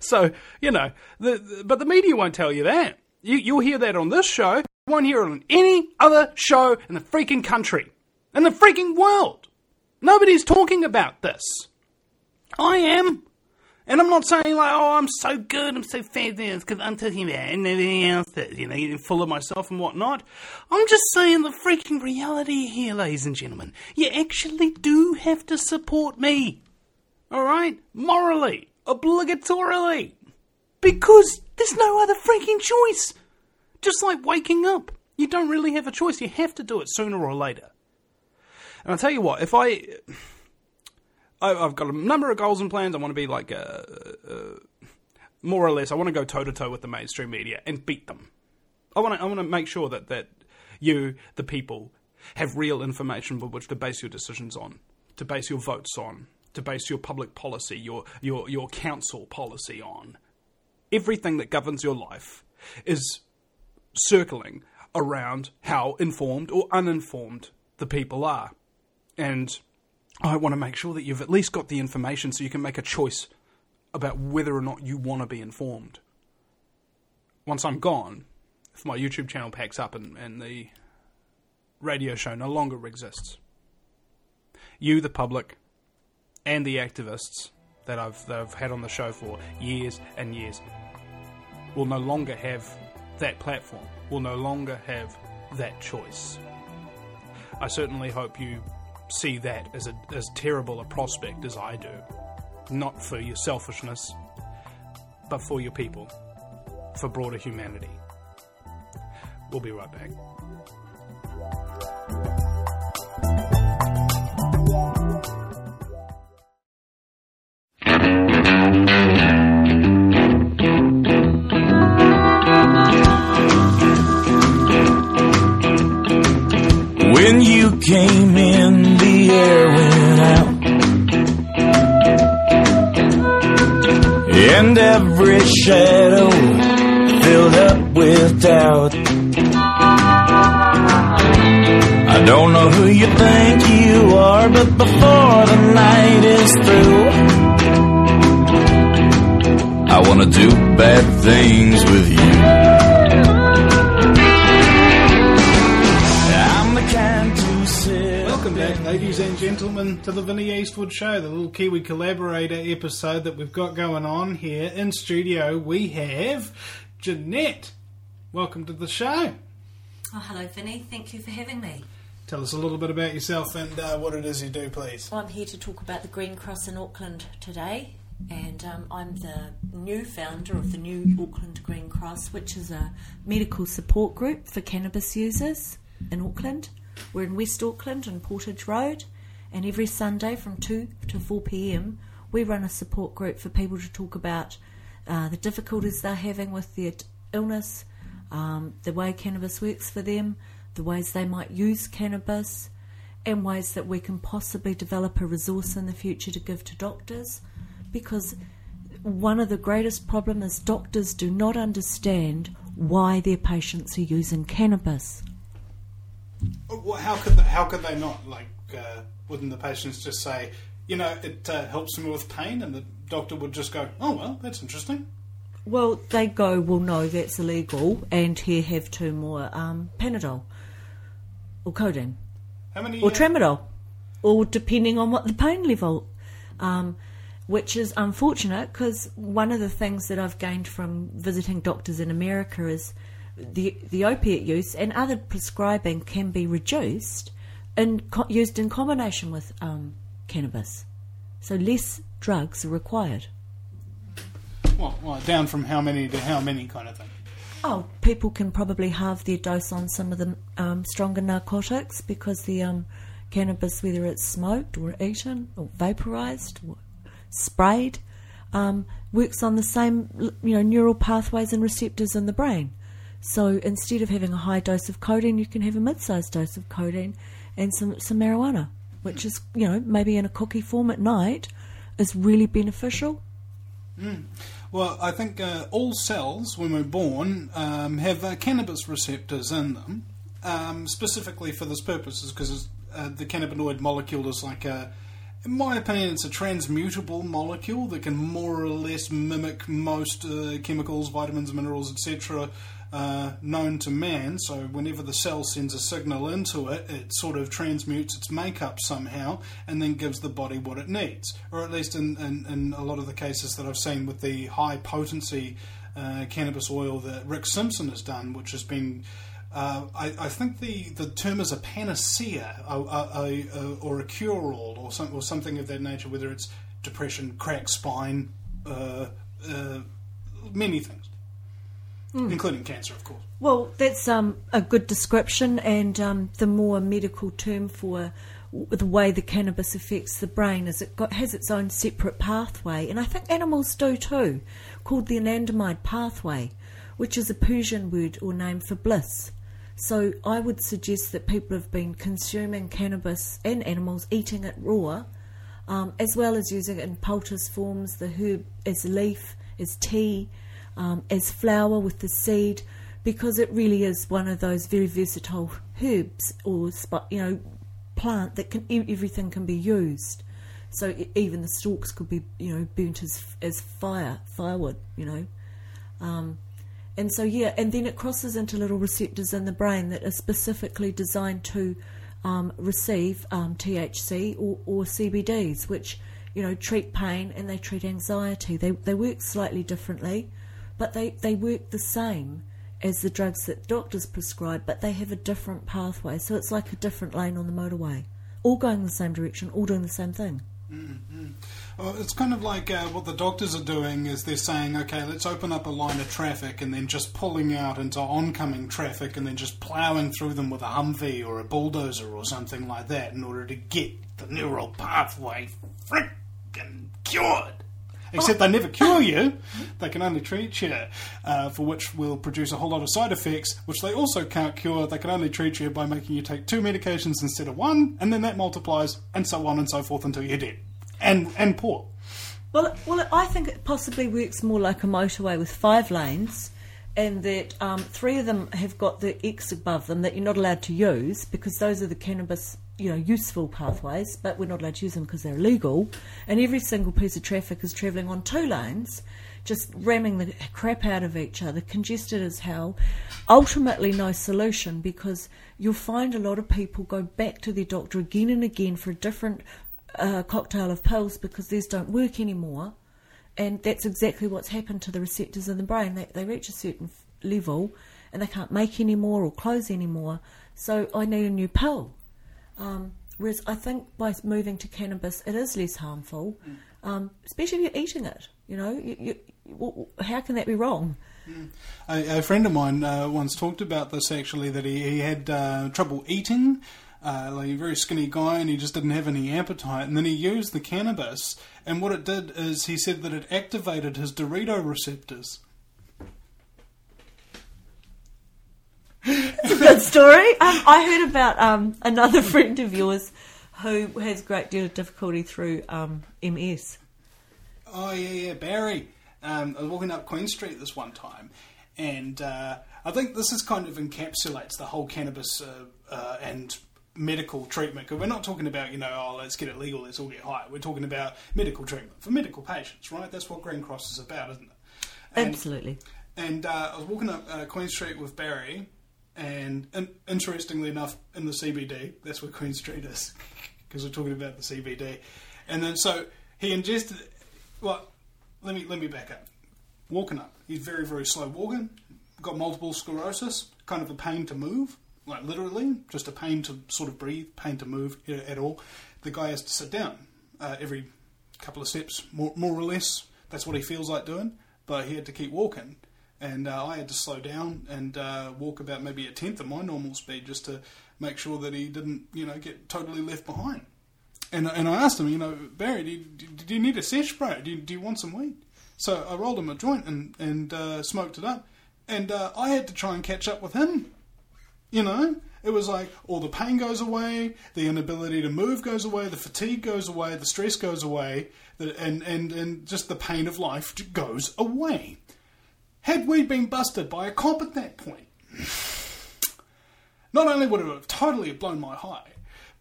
So, you know, the, the, but the media won't tell you that. You, you'll hear that on this show. You won't hear it on any other show in the freaking country. In the freaking world. Nobody's talking about this. I am. And I'm not saying like, oh, I'm so good, I'm so fabulous, because I'm talking about it and everything else that, you know, getting full of myself and whatnot. I'm just saying the freaking reality here, ladies and gentlemen. You actually do have to support me. Alright? Morally. Obligatorily. Because there's no other freaking choice. Just like waking up. You don't really have a choice. You have to do it sooner or later. And I'll tell you what, if I... I've got a number of goals and plans. I want to be like, uh, uh, more or less, I want to go toe-to-toe with the mainstream media and beat them. I want to I want to make sure that, that you, the people, have real information with which to base your decisions on, to base your votes on, to base your public policy, your, your, your council policy on. Everything that governs your life is circling around how informed or uninformed the people are. And I want to make sure that you've at least got the information so you can make a choice about whether or not you want to be informed. Once I'm gone, if my YouTube channel packs up and, and the radio show no longer exists, you, the public, and the activists that I've, that I've had on the show for years and years will no longer have that platform, will no longer have that choice. I certainly hope you see that as a, as terrible a prospect as I do. Not for your selfishness, but for your people, for broader humanity. We'll be right back. When you came in, the air went out, and every shadow filled up with doubt. I don't know who you think you are, but before the night is through, I wanna do bad things with you. Welcome back, ladies and gentlemen, to the Vinnie Eastwood Show, the little Kiwi collaborator episode that we've got going on here. In studio, we have Jeanette. Welcome to the show. Oh, hello, Vinnie. Thank you for having me. Tell us a little bit about yourself and uh, what it is you do, please. Well, I'm here to talk about the Green Cross in Auckland today, and um, I'm the new founder of the new Auckland Green Cross, which is a medical support group for cannabis users in Auckland. We're in West Auckland on Portage Road, and every Sunday from two to four p.m. we run a support group for people to talk about uh, the difficulties they're having with their t- illness, um, the way cannabis works for them, the ways they might use cannabis, and ways that we can possibly develop a resource in the future to give to doctors, because one of the greatest problems is doctors do not understand why their patients are using cannabis. Well, how could they, how could they not? Like, uh, wouldn't the patients just say, you know, it uh, helps me with pain, and the doctor would just go, oh, well, that's interesting. Well, they go, well, no, that's illegal, and here have two more um, Panadol or codeine. How many? Or uh, Tramadol, or depending on what the pain level, um, which is unfortunate, because one of the things that I've gained from visiting doctors in America is the the opiate use and other prescribing can be reduced and co- used in combination with um, cannabis. So less drugs are required. Well, well, down from how many to how many kind of thing? Oh, people can probably halve their dose on some of the um, stronger narcotics because the um, cannabis, whether it's smoked or eaten or vaporized or sprayed, um, works on the same, you know, neural pathways and receptors in the brain. So instead of having a high dose of codeine, you can have a mid-sized dose of codeine and some, some marijuana, which is, you know, maybe in a cookie form at night, is really beneficial. Mm. Well, I think uh, all cells, when we're born, um, have uh, cannabis receptors in them, um, specifically for this purpose, because uh, the cannabinoid molecule is like a, In my opinion, it's a transmutable molecule that can more or less mimic most uh, chemicals, vitamins, minerals, et cetera, uh, known to man. So whenever the cell sends a signal into it, it sort of transmutes its makeup somehow and then gives the body what it needs. Or at least in, in, in a lot of the cases that I've seen with the high potency uh, cannabis oil that Rick Simpson has done, which has been... Uh, I, I think the, the term is a panacea, a, a, a, a, or a cure-all, or, some, or something of that nature, whether it's depression, cracked spine, uh, uh, many things, mm. including cancer, of course. Well, that's um, a good description, and um, the more medical term for the way the cannabis affects the brain is it got, has its own separate pathway, and I think animals do too, called the anandamide pathway, which is a Persian word or name for bliss. So I would suggest that people have been consuming cannabis and animals, eating it raw, um, as well as using it in poultice forms, the herb as leaf, as tea, um, as flour with the seed, because it really is one of those very versatile herbs or you know plant that can everything can be used. So even the stalks could be you know burnt as as fire firewood, you know. Um, And so, yeah, and then it crosses into little receptors in the brain that are specifically designed to um, receive um, T H C or, or C B Ds, which, you know, treat pain and they treat anxiety. They they work slightly differently, but they, they work the same as the drugs that doctors prescribe, but they have a different pathway. So it's like a different lane on the motorway, all going in the same direction, all doing the same thing. Mm-hmm. Well, it's kind of like uh, what the doctors are doing is they're saying, okay, let's open up a line of traffic and then just pulling out into oncoming traffic and then just ploughing through them with a Humvee or a bulldozer or something like that in order to get the neural pathway frickin' cured. Except they never cure you, they can only treat you, uh, for which will produce a whole lot of side effects, which they also can't cure. They can only treat you by making you take two medications instead of one, and then that multiplies, and so on and so forth until you're dead. And and poor. Well, well, I think it possibly works more like a motorway with five lanes, and that um, three of them have got the X above them that you're not allowed to use because those are the cannabis, you know, useful pathways, but we're not allowed to use them because they're illegal. And every single piece of traffic is travelling on two lanes, just ramming the crap out of each other, congested as hell. Ultimately, no solution, because you'll find a lot of people go back to their doctor again and again for a different uh, cocktail of pills because these don't work anymore. And that's exactly what's happened to the receptors in the brain. They, they reach a certain f- level and they can't make any more or close anymore. So I need a new pill. Um, whereas I think by moving to cannabis, it is less harmful, um, especially if you're eating it. You know, you, you, you, how can that be wrong? Mm. A, a friend of mine uh, once talked about this, actually, that he, he had uh, trouble eating, uh, like a very skinny guy, and he just didn't have any appetite. And then he used the cannabis, and what it did is he said that it activated his Dorito receptors. It's a good story. Um, I heard about um, another friend of yours who has a great deal of difficulty through um, M S. Oh, yeah, yeah, Barry. Um, I was walking up Queen Street this one time, and uh, I think this is kind of encapsulates the whole cannabis uh, uh, and medical treatment. Because we're not talking about, you know, oh, let's get it legal, let's all get high. We're talking about medical treatment for medical patients, right? That's what Green Cross is about, isn't it? And, Absolutely. And uh, I was walking up uh, Queen Street with Barry, and in, interestingly enough, in the C B D, that's where Queen Street is, because we're talking about the C B D. And then so he ingested, well, let me let me back up. Walking up, he's very very slow walking. Got multiple sclerosis, kind of a pain to move, like literally, just a pain to sort of breathe, pain to move at all. The guy has to sit down uh, every couple of steps, more more or less. That's what he feels like doing, but he had to keep walking. And uh, I had to slow down and uh, walk about maybe a tenth of my normal speed just to make sure that he didn't, you know, get totally left behind. And and I asked him, you know, Barry, do you, do you need a sesh, bro? Do you, do you want some weed? So I rolled him a joint and, and uh, smoked it up. And uh, I had to try and catch up with him. You know, it was like all the pain goes away, the inability to move goes away, the fatigue goes away, the stress goes away, the, and, and, and just the pain of life goes away. Had we been busted by a cop at that point, not only would it have totally blown my high,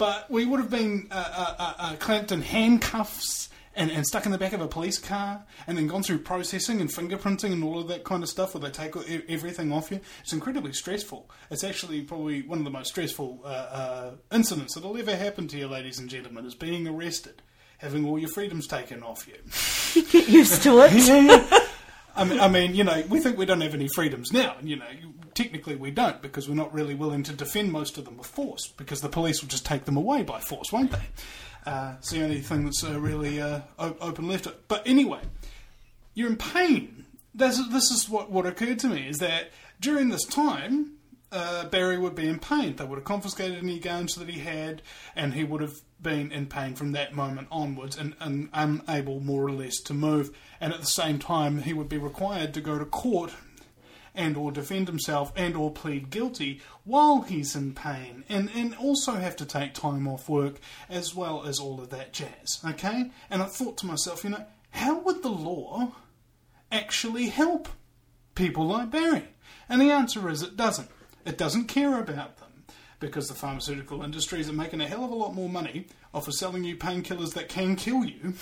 but we would have been uh, uh, uh, uh, clamped in handcuffs and, and stuck in the back of a police car and then gone through processing and fingerprinting and all of that kind of stuff where they take e- everything off you. It's incredibly stressful. It's actually probably one of the most stressful uh, uh, incidents that'll ever happen to you, ladies and gentlemen, is being arrested, having all your freedoms taken off you. You get used to it. Yeah, yeah. I mean, I mean, you know, we think we don't have any freedoms now, and, you know, technically we don't because we're not really willing to defend most of them with force because the police will just take them away by force, won't they? Uh, it's the only thing that's uh, really uh, o- open left. But anyway, you're in pain. This, this is what, what occurred to me, is that during this time, uh, Barry would be in pain. They would have confiscated any guns that he had, and he would have been in pain from that moment onwards and, and unable, more or less, to move. And at the same time, he would be required to go to court and or defend himself and or plead guilty while he's in pain, and, and also have to take time off work as well as all of that jazz, okay? And I thought to myself, you know, how would the law actually help people like Barry? And the answer is it doesn't. It doesn't care about them because the pharmaceutical industries are making a hell of a lot more money off of selling you painkillers that can kill you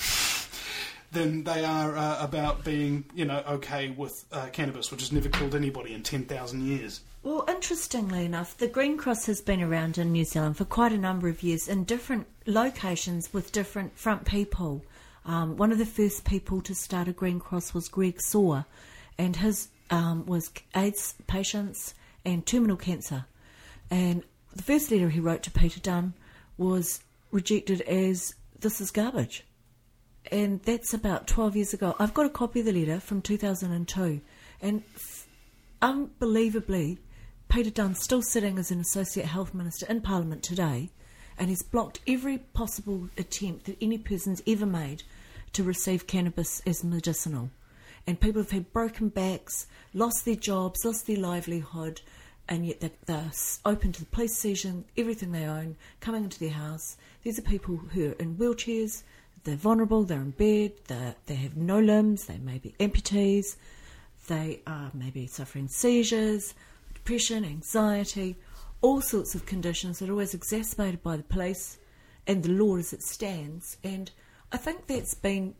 than they are uh, about being, you know, okay with uh, cannabis, which has never killed anybody in ten thousand years. Well, interestingly enough, the Green Cross has been around in New Zealand for quite a number of years in different locations with different front people. Um, one of the first people to start a Green Cross was Greg Saw, and his um, was AIDS patients and terminal cancer. And the first letter he wrote to Peter Dunn was rejected as, "This is garbage." And that's about twelve years ago. I've got a copy of the letter from two thousand two. And f- unbelievably, Peter Dunn's still sitting as an Associate Health Minister in Parliament today, and he's blocked every possible attempt that any person's ever made to receive cannabis as medicinal. And people have had broken backs, lost their jobs, lost their livelihood, and yet they're, they're open to the police seizing everything they own, coming into their house. These are people who are in wheelchairs. They're vulnerable, they're in bed, they're, they have no limbs, they may be amputees, they are maybe suffering seizures, depression, anxiety, all sorts of conditions that are always exacerbated by the police and the law as it stands. And I think that's been,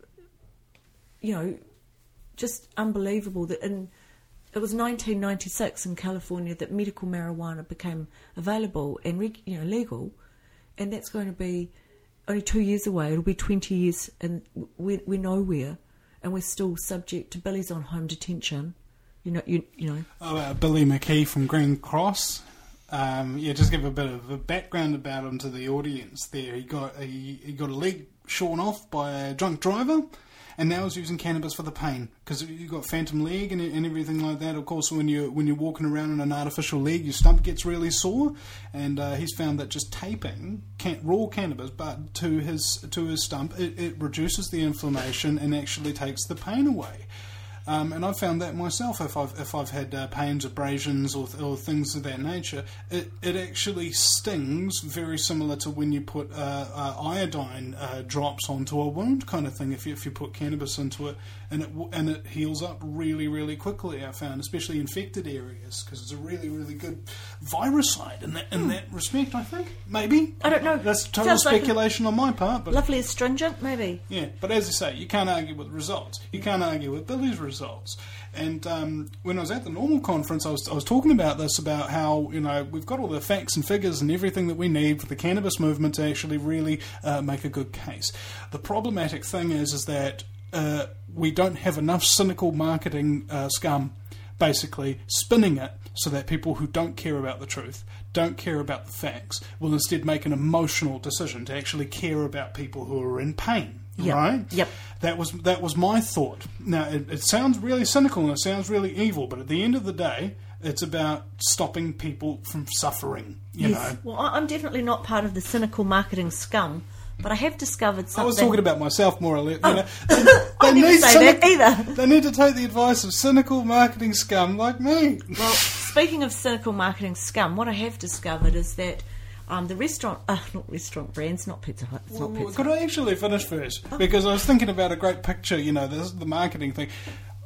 you know, just unbelievable that in, it was nineteen ninety-six in California that medical marijuana became available and, you know, legal, and that's going to be only two years away. It'll be twenty years, and we're, we're nowhere, and we're still subject to Billy's on home detention. You know, you you know. Oh, uh, Billy McKee from Green Cross. Um, yeah, just give a bit of a background about him to the audience. There, he got a, he got a leg shorn off by a drunk driver, and now he's using cannabis for the pain because you got phantom leg and, and everything like that. Of course, when you when you're walking around in an artificial leg, your stump gets really sore, and uh, he's found that just taping can, raw cannabis, but to his to his stump, it, it reduces the inflammation and actually takes the pain away. Um, and I've found that myself. If I've if I've had uh, pains, abrasions, or, or things of that nature, it, it actually stings very similar to when you put uh, uh, iodine uh, drops onto a wound, kind of thing. If you if you put cannabis into it, and it and it heals up really really quickly. I found, especially infected areas, because it's a really really good virucide in that in that respect. I think maybe I don't know. That's total Sounds like speculation on my part. But lovely astringent, maybe. yeah, but as I say, you can't argue with results. You can't argue with Billy's results. And um, when I was at the Normal Conference, I was I was talking about this, about how, you know, we've got all the facts and figures and everything that we need for the cannabis movement to actually really uh, make a good case. The problematic thing is, is that uh, we don't have enough cynical marketing uh, scum, basically spinning it so that people who don't care about the truth, don't care about the facts, will instead make an emotional decision to actually care about people who are in pain. Yep. Right? Yep. That was that was my thought. Now, it, it sounds really cynical and it sounds really evil, but at the end of the day, it's about stopping people from suffering, you Yes. know. Well, I- I'm definitely not part of the cynical marketing scum, but I have discovered something. I was talking about myself more or less. Oh. You know. they, I they didn't need say that cynic- either. They need to take the advice of cynical marketing scum like me. Well, speaking of cynical marketing scum, what I have discovered is that um, the restaurant, uh, not restaurant brands, not Pizza Hut, it's not Well, Pizza could Hut. I actually finish first? Because I was thinking about a great picture, you know, this is the marketing thing.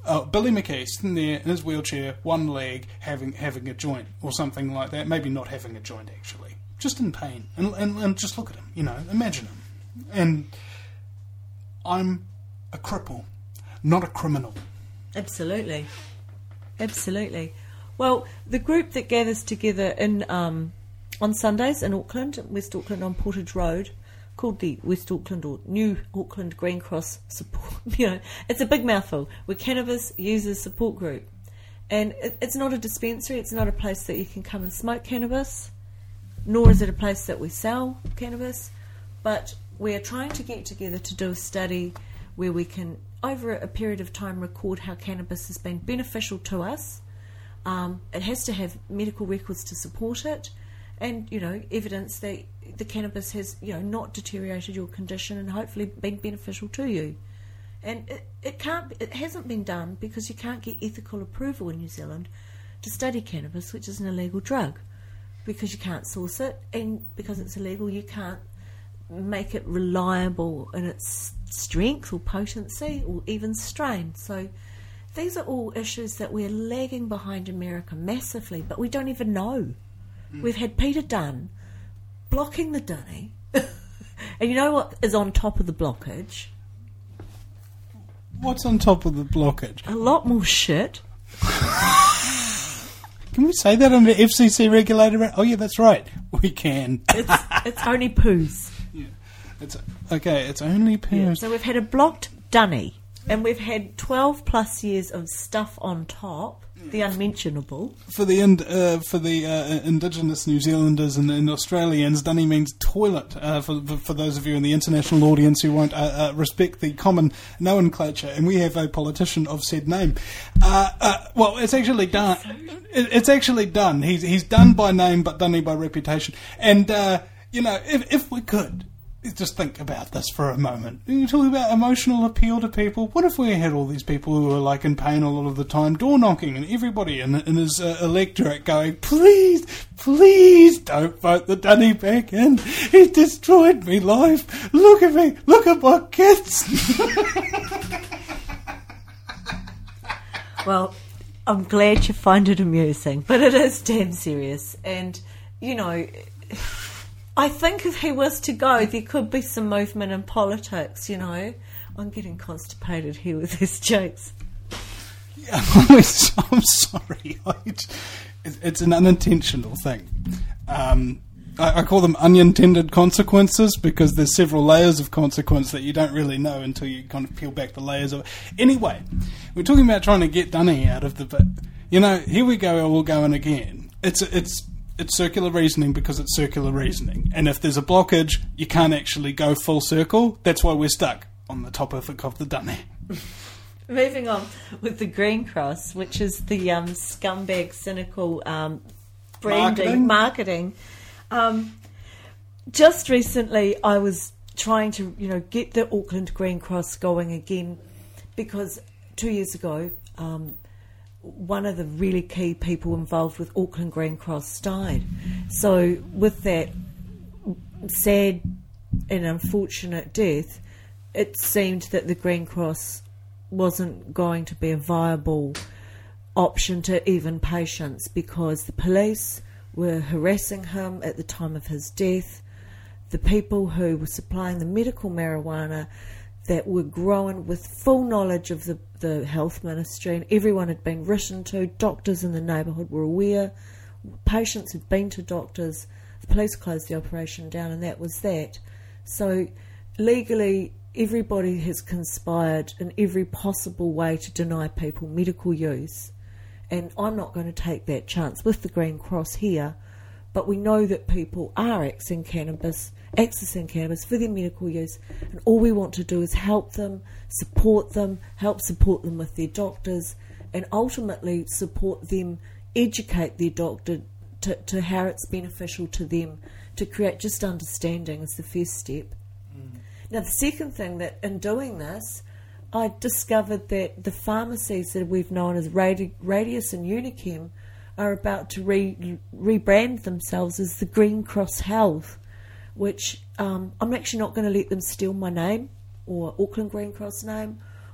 uh, Billy McKee sitting there in his wheelchair, one leg, having having a joint or something like that. Maybe not having a joint, actually. Just in pain. And, and, and just look at him, you know, imagine him. And I'm a cripple, not a criminal. Absolutely. Absolutely. Well, the group that gathers together in um, on Sundays in Auckland, West Auckland on Portage Road, called the West Auckland or New Auckland Green Cross Support, you know, it's a big mouthful. We're Cannabis Users Support Group. And it, it's not a dispensary, it's not a place that you can come and smoke cannabis, nor is it a place that we sell cannabis, but we are trying to get together to do a study where we can, over a period of time, record how cannabis has been beneficial to us. Um, it has to have medical records to support it, and, you know, evidence that the cannabis has, you know, not deteriorated your condition and hopefully been beneficial to you. And it, it can't, it hasn't been done because you can't get ethical approval in New Zealand to study cannabis, which is an illegal drug, because you can't source it, and because it's illegal, you can't make it reliable in its strength or potency or even strain. So these are all issues that we're lagging behind America massively, but we don't even know. Mm. We've had Peter Dunn blocking the dunny, and you know what is on top of the blockage? What's on top of the blockage? A lot more shit. Can we say that under F C C regulator? Oh yeah, that's right. We can. It's, it's only poos. Yeah. It's okay. It's only poos. Yeah. So we've had a blocked dunny, and we've had twelve plus years of stuff on top. The unmentionable. For the ind, uh, for the uh, Indigenous New Zealanders and, and Australians, dunny means toilet. Uh, for, for for those of you in the international audience who won't uh, uh, respect the common nomenclature, and we have a politician of said name. Uh, uh, well, it's actually done. It, it's actually done. He's he's done by name, but dunny by reputation. And uh, you know, if if we could. Just think about this for a moment. You're talking about emotional appeal to people. What if we had all these people who are like in pain a lot of the time, door knocking, and everybody in, in his uh, electorate going, please, please don't vote the dunny back in. He destroyed me life. Look at me. Look at my kids. Well, I'm glad you find it amusing, but it is damn serious. And, you know, I think if he was to go, there could be some movement in politics, you know. I'm getting constipated here with these jokes. Yeah, I'm sorry. It's an unintentional thing. Um, I, I call them unintended consequences because there's several layers of consequence that you don't really know until you kind of peel back the layers of it. Anyway, we're talking about trying to get dunny out of the bit. You know, here we go, we'll go in again. It's it's... It's circular reasoning because it's circular reasoning. And if there's a blockage, you can't actually go full circle. That's why we're stuck on the topic of the dunny. Moving on with the Green Cross, which is the um, scumbag, cynical um, branding, marketing. marketing. Um, just recently, I was trying to, you know, get the Auckland Green Cross going again because two years ago, um, one of the really key people involved with Auckland Green Cross died. So with that sad and unfortunate death, it seemed that the Green Cross wasn't going to be a viable option to even patients because the police were harassing him at the time of his death. The people who were supplying the medical marijuana that were grown with full knowledge of the, the health ministry, and everyone had been written to, doctors in the neighbourhood were aware, patients had been to doctors, the police closed the operation down, and that was that. So legally, everybody has conspired in every possible way to deny people medical use, and I'm not going to take that chance with the Green Cross here, but we know that people are accessing cannabis, accessing cannabis for their medical use, and all we want to do is help them, support them, help support them with their doctors, and ultimately support them, educate their doctor to, to how it's beneficial to them, to create just understanding is the first step. Mm. Now the second thing that in doing this, I discovered that the pharmacies that we've known as Radi- Radius and Unichem are about to re- rebrand themselves as the Green Cross Health, which um, I'm actually not going to let them steal my name or Auckland Green Cross name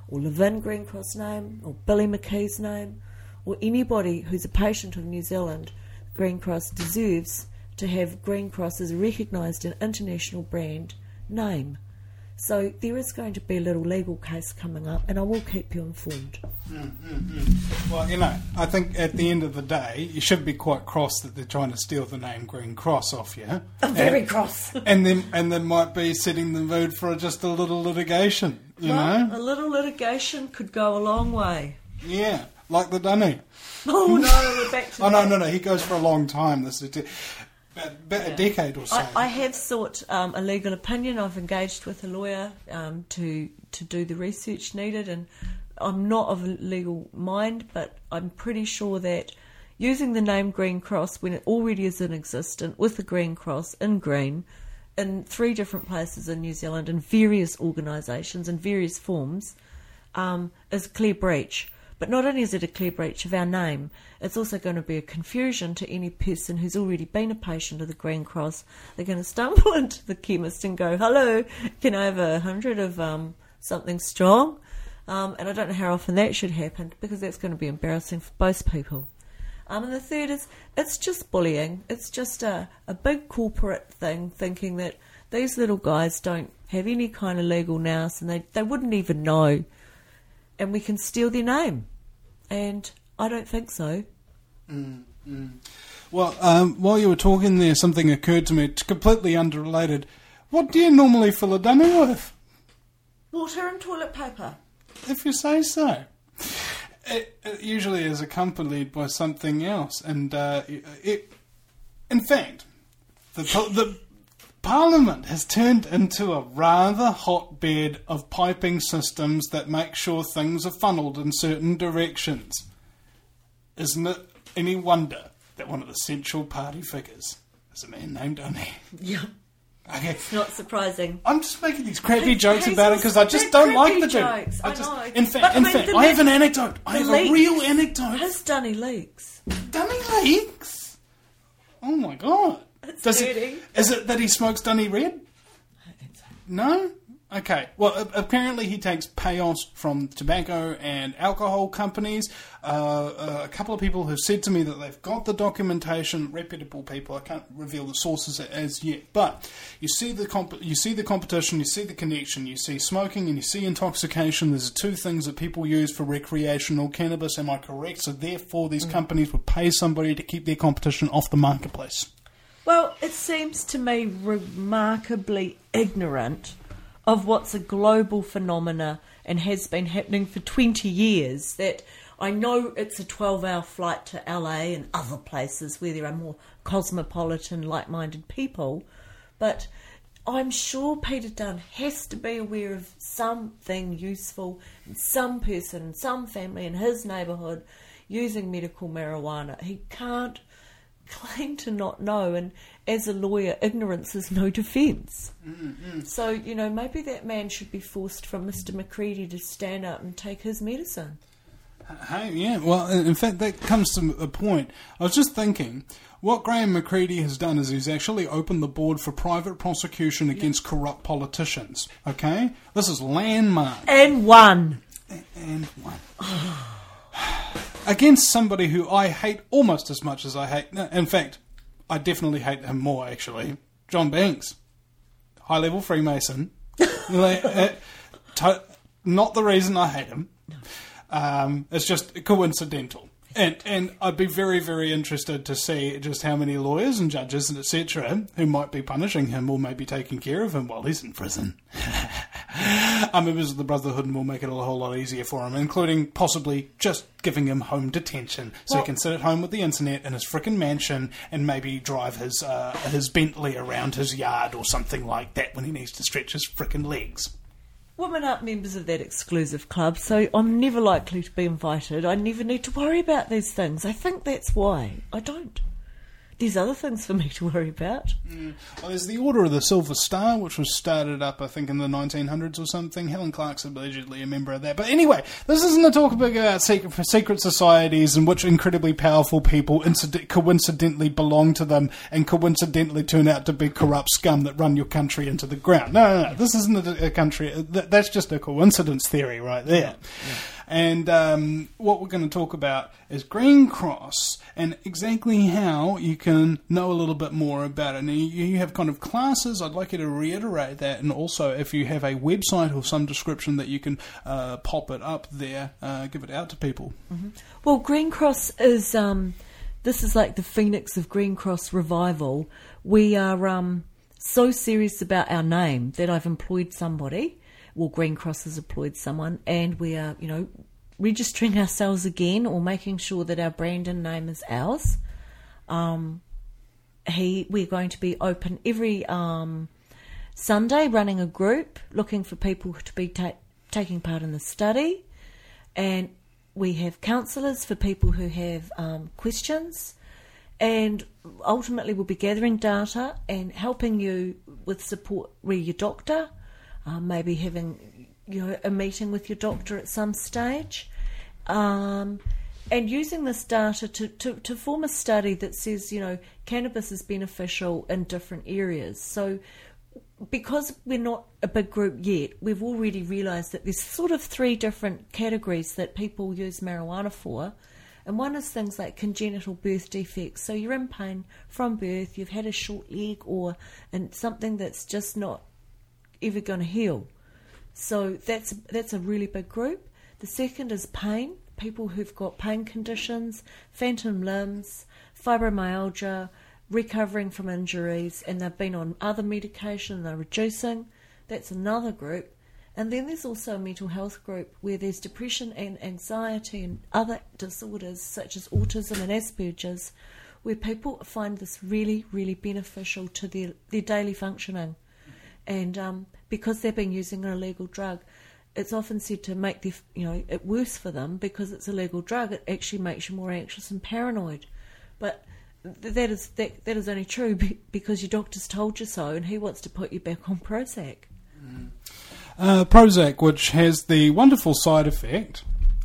or Levin Green Cross name, or Billy McKee's name, or anybody who's a patient of New Zealand, Green Cross deserves to have Green Cross as a recognised and international brand name. So there is going to be a little legal case coming up, and I will keep you informed. Mm, mm, mm. Well, you know, I think at the end of the day, you should be quite cross that they're trying to steal the name Green Cross off you. I'm very and, cross. and then and then might be setting the mood for just a little litigation, you Well, know? a little litigation could go a long way. Yeah, like the Dunny. Oh no, we're back to Oh, that. no, no, no, he goes for a long time. This is about, about a decade or so. I, I have sought um, a legal opinion. I've engaged with a lawyer um, to to do the research needed, and I'm not of a legal mind, but I'm pretty sure that using the name Green Cross when it already is in existence with the Green Cross in green in three different places in New Zealand in various organisations in various forms um, is a clear breach. But not only is it a clear breach of our name, it's also going to be a confusion to any person who's already been a patient of the Green Cross. They're going to stumble into the chemist and go, hello, can I have a hundred of um, something strong? Um, and I don't know how often that should happen, because that's going to be embarrassing for both people. Um, and the third is, it's just bullying. It's just a, a big corporate thing, thinking that these little guys don't have any kind of legal nous, and they, they wouldn't even know. And we can steal their name. And I don't think so. Mm, mm. Well, um, while you were talking there, something occurred to me. It's completely unrelated. What do you normally fill a dummy with? Water and toilet paper. If you say so. It, it usually is accompanied by something else. And, uh, it, in fact, the, the Parliament has turned into a rather hotbed of piping systems that make sure things are funneled in certain directions. Isn't it any wonder that one of the central party figures is a man named Donny? Yeah. Okay. It's not surprising. I'm just making these crappy Hey, jokes hey, about it so because I just they're don't like crappy the dude. jokes, I just, know. in fact, But, I in mean, fact, the I have le- an anecdote. I the have leaks. a real anecdote. His Dunny leaks. Dunny leaks? Oh my god. It's Does dirty. it, is it that he smokes Dunny Red? I think so. No? Okay. Well, a- apparently he takes payoffs from tobacco and alcohol companies. Uh, uh, a couple of people have said to me that they've got the documentation, reputable people. I can't reveal the sources as yet. But you see the comp- you see the competition, you see the connection, you see smoking and you see intoxication. There's two things that people use for recreational cannabis. Am I correct? So therefore these Mm. companies would pay somebody to keep their competition off the marketplace. Well, it seems to me remarkably ignorant of what's a global phenomena and has been happening for twenty years. That I know it's a twelve-hour flight to L A and other places where there are more cosmopolitan, like-minded people, but I'm sure Peter Dunn has to be aware of something useful, some person, some family in his neighbourhood using medical marijuana. He can't claim to not know, and as a lawyer, ignorance is no defence. Mm-hmm. So, you know, maybe that man should be forced from Mister McCready to stand up and take his medicine. Hey, yeah, well, in fact, that comes to a point. I was just thinking, what Graham McCready has done is he's actually opened the board for private prosecution against corrupt politicians, okay? This is landmark. And one. And one. Against somebody who I hate almost as much as I hate... no, in fact, I definitely hate him more, actually. John Banks. High-level Freemason. Like, uh, to- not the reason I hate him. Um, it's just coincidental. And and I'd be very, very interested to see just how many lawyers and judges and et cetera who might be punishing him or maybe taking care of him while he's in prison. Are members of the Brotherhood and will make it a whole lot easier for him, including possibly just giving him home detention so Well- he can sit at home with the internet in his frickin' mansion and maybe drive his uh, his Bentley around his yard or something like that when he needs to stretch his frickin' legs. Women aren't members of that exclusive club, so I'm never likely to be invited. I never need to worry about these things. I think that's why. I don't. there's other things for me to worry about. Well, there's the Order of the Silver Star, which was started up, I think, in the nineteen hundreds or something. Helen Clark's allegedly a member of that. But anyway, this isn't a talk about secret, secret societies and which incredibly powerful people incident- coincidentally belong to them and coincidentally turn out to be corrupt scum that run your country into the ground. No, no, no. This isn't a, a country. That's just a coincidence theory right there. Yeah. And um, what we're going to talk about is Green Cross and exactly how you can know a little bit more about it. Now, you, you have kind of classes. I'd like you to reiterate that. And also, if you have a website or some description that you can uh, pop it up there, uh, give it out to people. Mm-hmm. Well, Green Cross is, um, this is like the phoenix of Green Cross revival. We are um, so serious about our name that I've employed somebody. Well, Green Cross has employed someone, and we are, you know, registering ourselves again or making sure that our brand and name is ours. Um, he, we're going to be open every um, Sunday, running a group, looking for people to be ta- taking part in the study. And we have counsellors for people who have um, questions. And ultimately we'll be gathering data and helping you with support with your doctor, uh, maybe having you know a meeting with your doctor at some stage, um, and using this data to, to, to form a study that says, you know, cannabis is beneficial in different areas. So because we're not a big group yet, we've already realised that there's sort of three different categories that people use marijuana for. And one is things like congenital birth defects. So you're in pain from birth, you've had a short leg or and something that's just not ever going to heal. So that's that's a really big group. The second is pain, people who've got pain conditions, phantom limbs, fibromyalgia, recovering from injuries, and they've been on other medication, they're reducing. That's another group. And then there's also a mental health group where there's depression and anxiety and other disorders such as autism and Asperger's, where people find this really, really beneficial to their, their daily functioning. And um, because they've been using an illegal drug, it's often said to make their, you know, it worse for them because it's a legal drug. It actually makes you more anxious and paranoid. But th- that is that, that is only true be- because your doctor's told you so, and he wants to put you back on Prozac. Mm. Uh, Prozac, which has the wonderful side effect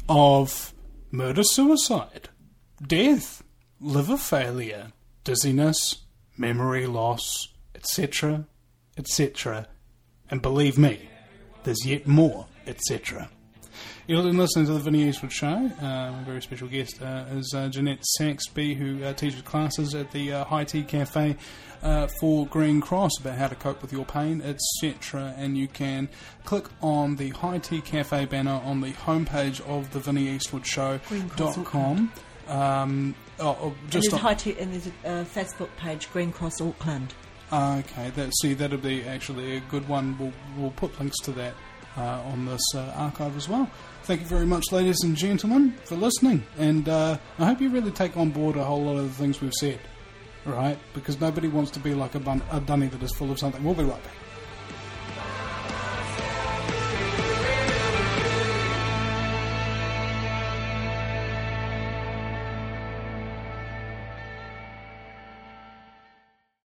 of murder-suicide, death, liver failure, dizziness, memory loss, et cetera, et cetera. And believe me, there's yet more, et cetera. You're listening to the Vinnie Eastwood Show. Uh, a very special guest uh, is uh, Jeanette Saxby, who uh, teaches classes at the uh, High Tea Cafe uh, for Green Cross about how to cope with your pain, et cetera. And you can click on the High Tea Cafe banner on the homepage of the Vinnie Eastwood Show dot com. Um, oh, oh, and just there's, on, high tea, and there's a uh, Facebook page, Green Cross Auckland. Okay, that, see, that'll be actually a good one. We'll, we'll put links to that uh, on this uh, archive as well. Thank you very much, ladies and gentlemen, for listening. And uh, I hope you really take on board a whole lot of the things we've said, right? Because nobody wants to be like a, bun- a dunny that is full of something. We'll be right back.